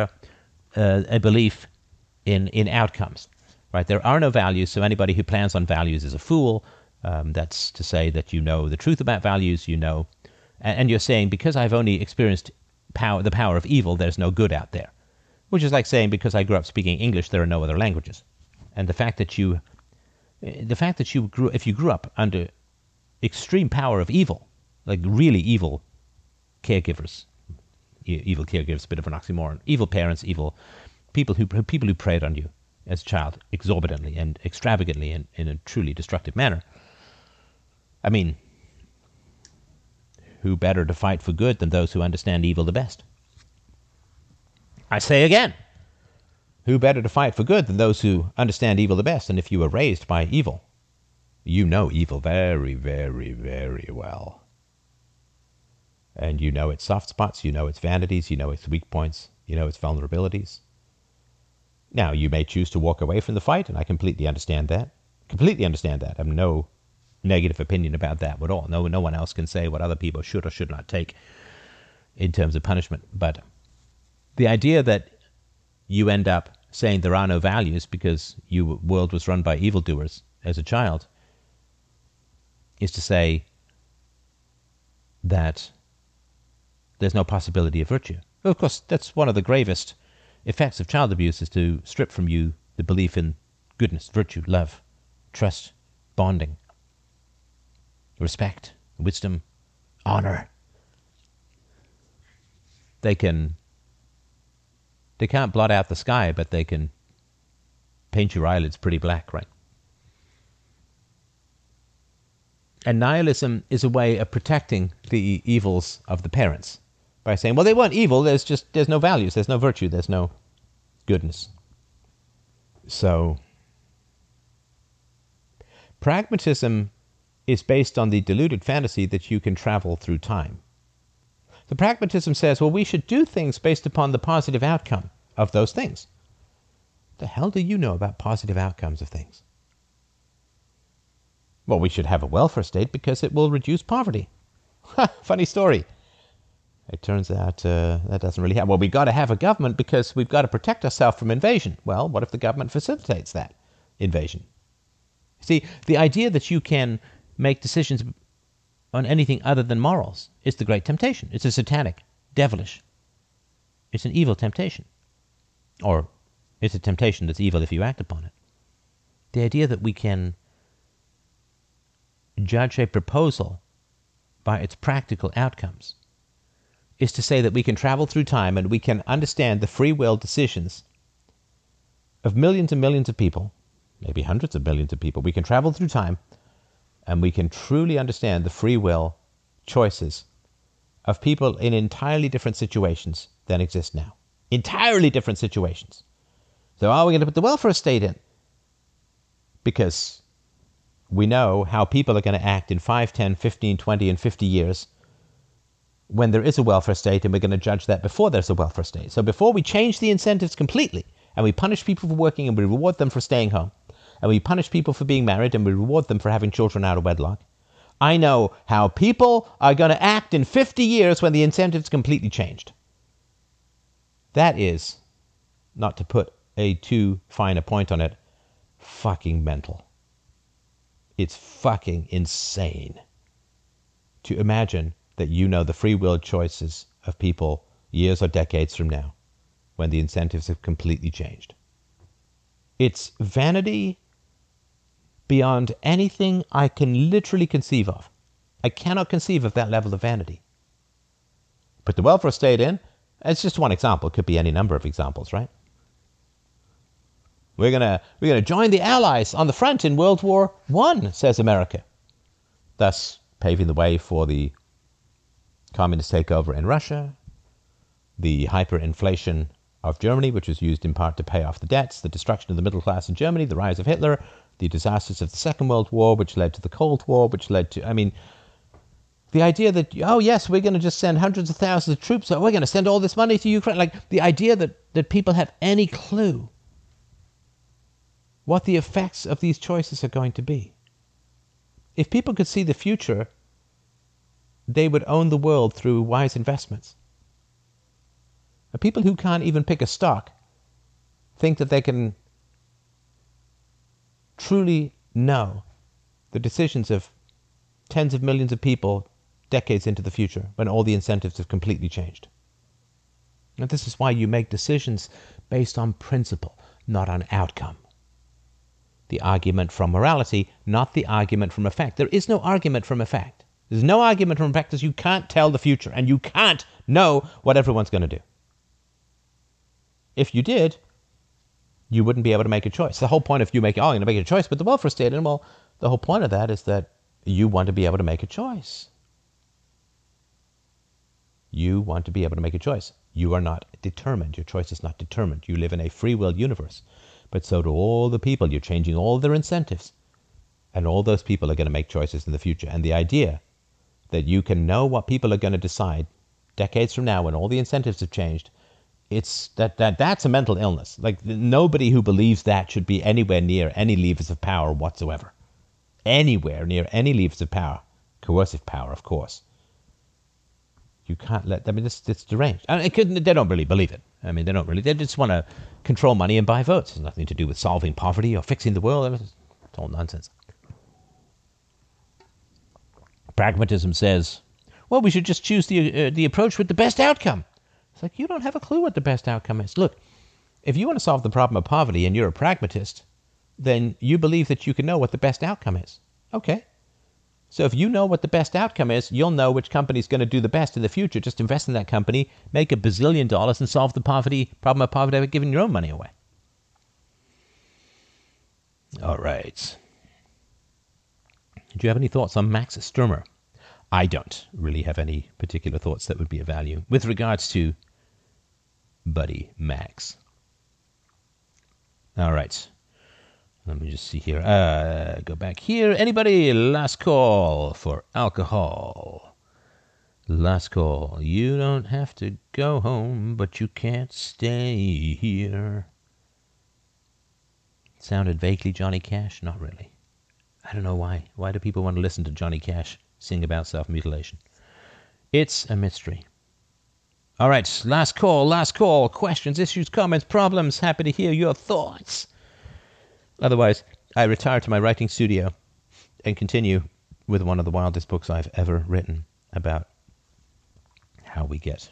a belief in outcomes. Right? There are no values, so anybody who plans on values is a fool. That's to say that you know the truth about values, you know And you're saying, because I've only experienced the power of evil, there's no good out there. Which is like saying, because I grew up speaking English, there are no other languages. And the fact that you if you grew up under extreme power of evil, like really evil caregivers, evil caregivers, a bit of an oxymoron, evil parents, evil people who preyed on you as a child exorbitantly and extravagantly and in a truly destructive manner. I mean, who better to fight for good than those who understand evil the best? I say again, who better to fight for good than those who understand evil the best? And if you were raised by evil, you know evil very, very, very well. And you know its soft spots, you know its vanities, you know its weak points, you know its vulnerabilities. Now, you may choose to walk away from the fight, and I completely understand that. Completely understand that. I have no negative opinion about that at all. No one else can say what other people should or should not take in terms of punishment. But the idea that you end up saying there are no values because your world was run by evildoers as a child is to say that there's no possibility of virtue. Well, of course, that's one of the gravest effects of child abuse, is to strip from you the belief in goodness, virtue, love, trust, bonding, respect, wisdom, honor. They can't blot out the sky, but they can paint your eyelids pretty black, right? And nihilism is a way of protecting the evils of the parents by saying, well, they weren't evil, there's no values, there's no virtue, there's no goodness. So pragmatism is based on the deluded fantasy that you can travel through time. The pragmatism says, well, we should do things based upon the positive outcome of those things. The hell do you know about positive outcomes of things? Well, we should have a welfare state because it will reduce poverty. Funny story. It turns out that doesn't really happen. Well, we've got to have a government because we've got to protect ourselves from invasion. Well, what if the government facilitates that invasion? See, the idea that you can make decisions on anything other than morals is the great temptation. It's a satanic, devilish. It's an evil temptation. Or it's a temptation that's evil if you act upon it. The idea that we can judge a proposal by its practical outcomes is to say that we can travel through time and we can understand the free will decisions of millions and millions of people, maybe hundreds of millions of people. We can travel through time and we can truly understand the free will choices of people in entirely different situations than exist now. Entirely different situations. So are we going to put the welfare state in? Because we know how people are going to act in 5, 10, 15, 20, and 50 years when there is a welfare state, and we're going to judge that before there's a welfare state. So before we change the incentives completely, and we punish people for working and we reward them for staying home, and we punish people for being married and we reward them for having children out of wedlock, I know how people are going to act in 50 years when the incentives completely changed. That is, not to put a too fine a point on it, fucking mental. It's fucking insane to imagine that you know the free will choices of people years or decades from now when the incentives have completely changed. It's vanity beyond anything I can literally conceive of. I cannot conceive of that level of vanity. Put the welfare state in, it's just one example. It could be any number of examples, right? We're gonna join the Allies on the front in World War I, says America, thus paving the way for the communist takeover in Russia, the hyperinflation of Germany, which was used in part to pay off the debts, the destruction of the middle class in Germany, the rise of Hitler, the disasters of the Second World War, which led to the Cold War, which led to, the idea that, oh yes, we're going to just send hundreds of thousands of troops, we're going to send all this money to Ukraine. Like, the idea that people have any clue what the effects of these choices are going to be. If people could see the future, they would own the world through wise investments. People who can't even pick a stock think that they can truly know the decisions of tens of millions of people decades into the future when all the incentives have completely changed. And this is why you make decisions based on principle, not on outcome. The argument from morality, not the argument from effect. There is no argument from effect. There's no argument from effect because you can't tell the future and you can't know what everyone's going to do. If you did, you wouldn't be able to make a choice. The whole point of you making, I'm going to make a choice with the welfare state, and well, the whole point of that is that you want to be able to make a choice. You want to be able to make a choice. You are not determined. Your choice is not determined. You live in a free will universe. But so do all the people. You're changing all their incentives. And all those people are going to make choices in the future. And the idea that you can know what people are going to decide decades from now when all the incentives have changed, that's a mental illness. Like, nobody who believes that should be anywhere near any levers of power whatsoever. Anywhere near any levers of power. Coercive power, of course. You can't let them. It's deranged. They don't really believe it. They don't really. They just want to control money and buy votes. It has nothing to do with solving poverty or fixing the world. It's all nonsense. Pragmatism says, well, we should just choose the approach with the best outcome. It's like, you don't have a clue what the best outcome is. Look, if you want to solve the problem of poverty and you're a pragmatist, then you believe that you can know what the best outcome is. Okay. So if you know what the best outcome is, you'll know which company is going to do the best in the future. Just invest in that company, make $1 bazillion, and solve the problem of poverty by giving your own money away. All right. Do you have any thoughts on Max Sturmer? I don't really have any particular thoughts that would be of value with regards to Buddy Max. All right. Let me just see here. Go back here. Anybody? Last call for alcohol. Last call. You don't have to go home, but you can't stay here. It sounded vaguely Johnny Cash. Not really. I don't know why. Why do people want to listen to Johnny Cash sing about self-mutilation? It's a mystery. All right. Last call. Last call. Questions, issues, comments, problems. Happy to hear your thoughts. Otherwise, I retire to my writing studio and continue with one of the wildest books I've ever written about how we get.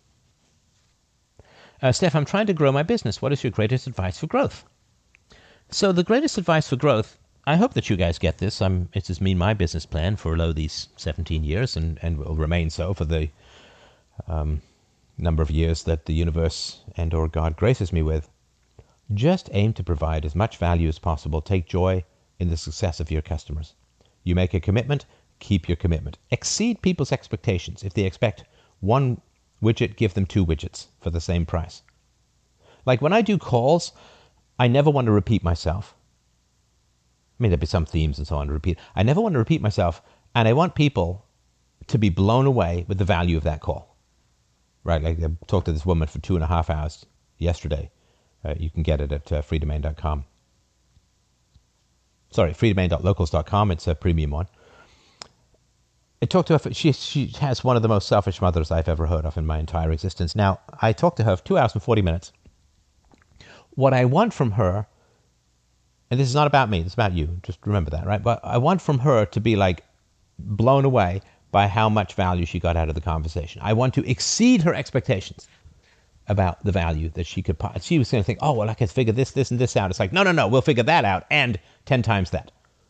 Steph, I'm trying to grow my business. What is your greatest advice for growth? So the greatest advice for growth, I hope that you guys get this. It has been my business plan for these 17 years and will remain so for the number of years that the universe and or God graces me with. Just aim to provide as much value as possible. Take joy in the success of your customers. You make a commitment, keep your commitment. Exceed people's expectations. If they expect 1 widget, give them 2 widgets for the same price. Like when I do calls, I never want to repeat myself. There'll be some themes and so on to repeat. I never want to repeat myself, and I want people to be blown away with the value of that call. Right? Like I talked to this woman for 2.5 hours yesterday. You can get it at freedomain.com. Sorry, freedomain.locals.com. It's a premium one. I talked to her. She has one of the most selfish mothers I've ever heard of in my entire existence. Now, I talked to her for 2 hours and 40 minutes. What I want from her, and this is not about me, it's about you. Just remember that, right? But I want from her to be like blown away by how much value she got out of the conversation. I want to exceed her expectations about the value that she could. She was going to think, oh, well, I can figure this, and this out. It's like, no, we'll figure that out and 10 times that.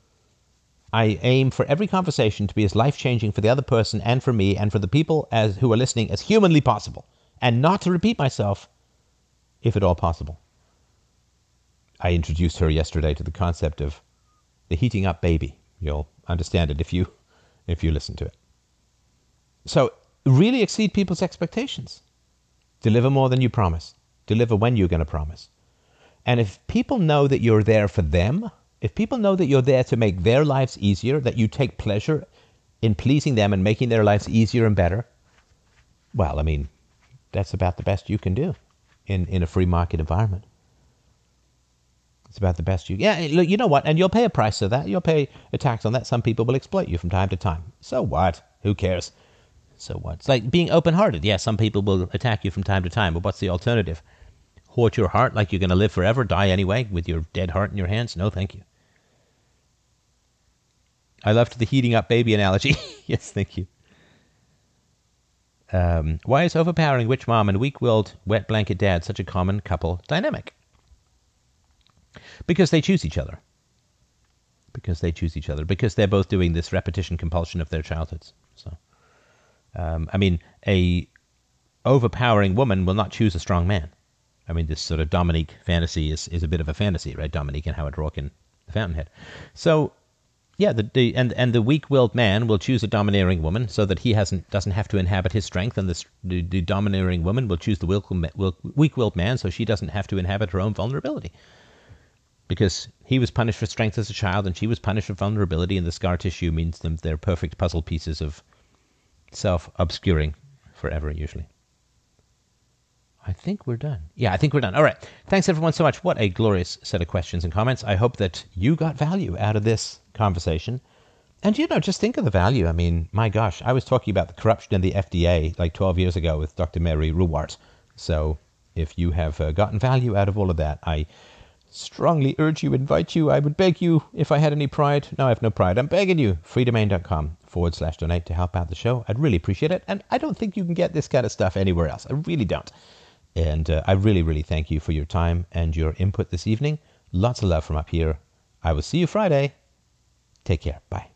I aim for every conversation to be as life-changing for the other person and for me and for the people who are listening as humanly possible, and not to repeat myself if at all possible. I introduced her yesterday to the concept of the heating up baby. You'll understand it if you listen to it. So really exceed people's expectations. Deliver more than you promise. Deliver when you're going to promise. And if people know that you're there for them, if people know that you're there to make their lives easier, that you take pleasure in pleasing them and making their lives easier and better, well, that's about the best you can do in a free market environment. It's about the best look, you know what? And you'll pay a price for that. You'll pay a tax on that. Some people will exploit you from time to time. So what? Who cares? So what? It's like being open-hearted. Yeah, some people will attack you from time to time, but what's the alternative? Hoard your heart like you're going to live forever, die anyway, with your dead heart in your hands? No, thank you. I loved the heating up baby analogy. Yes, thank you. Why is overpowering witch mom and weak-willed wet blanket dad such a common couple dynamic? Because they choose each other. Because they're both doing this repetition compulsion of their childhoods. So, a overpowering woman will not choose a strong man. This sort of Dominique fantasy is a bit of a fantasy, right? Dominique and Howard Rourke in The Fountainhead. So, yeah, the weak-willed man will choose a domineering woman so that he doesn't have to inhabit his strength, and the domineering woman will choose the weak-willed man so she doesn't have to inhabit her own vulnerability. Because he was punished for strength as a child, and she was punished for vulnerability, and the scar tissue means they're perfect puzzle pieces of self-obscuring forever, usually. I think we're done. Yeah, I think we're done. All right. Thanks, everyone, so much. What a glorious set of questions and comments. I hope that you got value out of this conversation. And, just think of the value. My gosh, I was talking about the corruption in the FDA like 12 years ago with Dr. Mary Ruwart. So if you have gotten value out of all of that, I strongly urge you, invite you, I would beg you, if I had any pride. No, I have no pride. I'm begging you. freedomain.com/donate to help out the show. I'd really appreciate it. And I don't think you can get this kind of stuff anywhere else. I really don't. And I really, really thank you for your time and your input this evening. Lots of love from up here. I will see you Friday. Take care. Bye.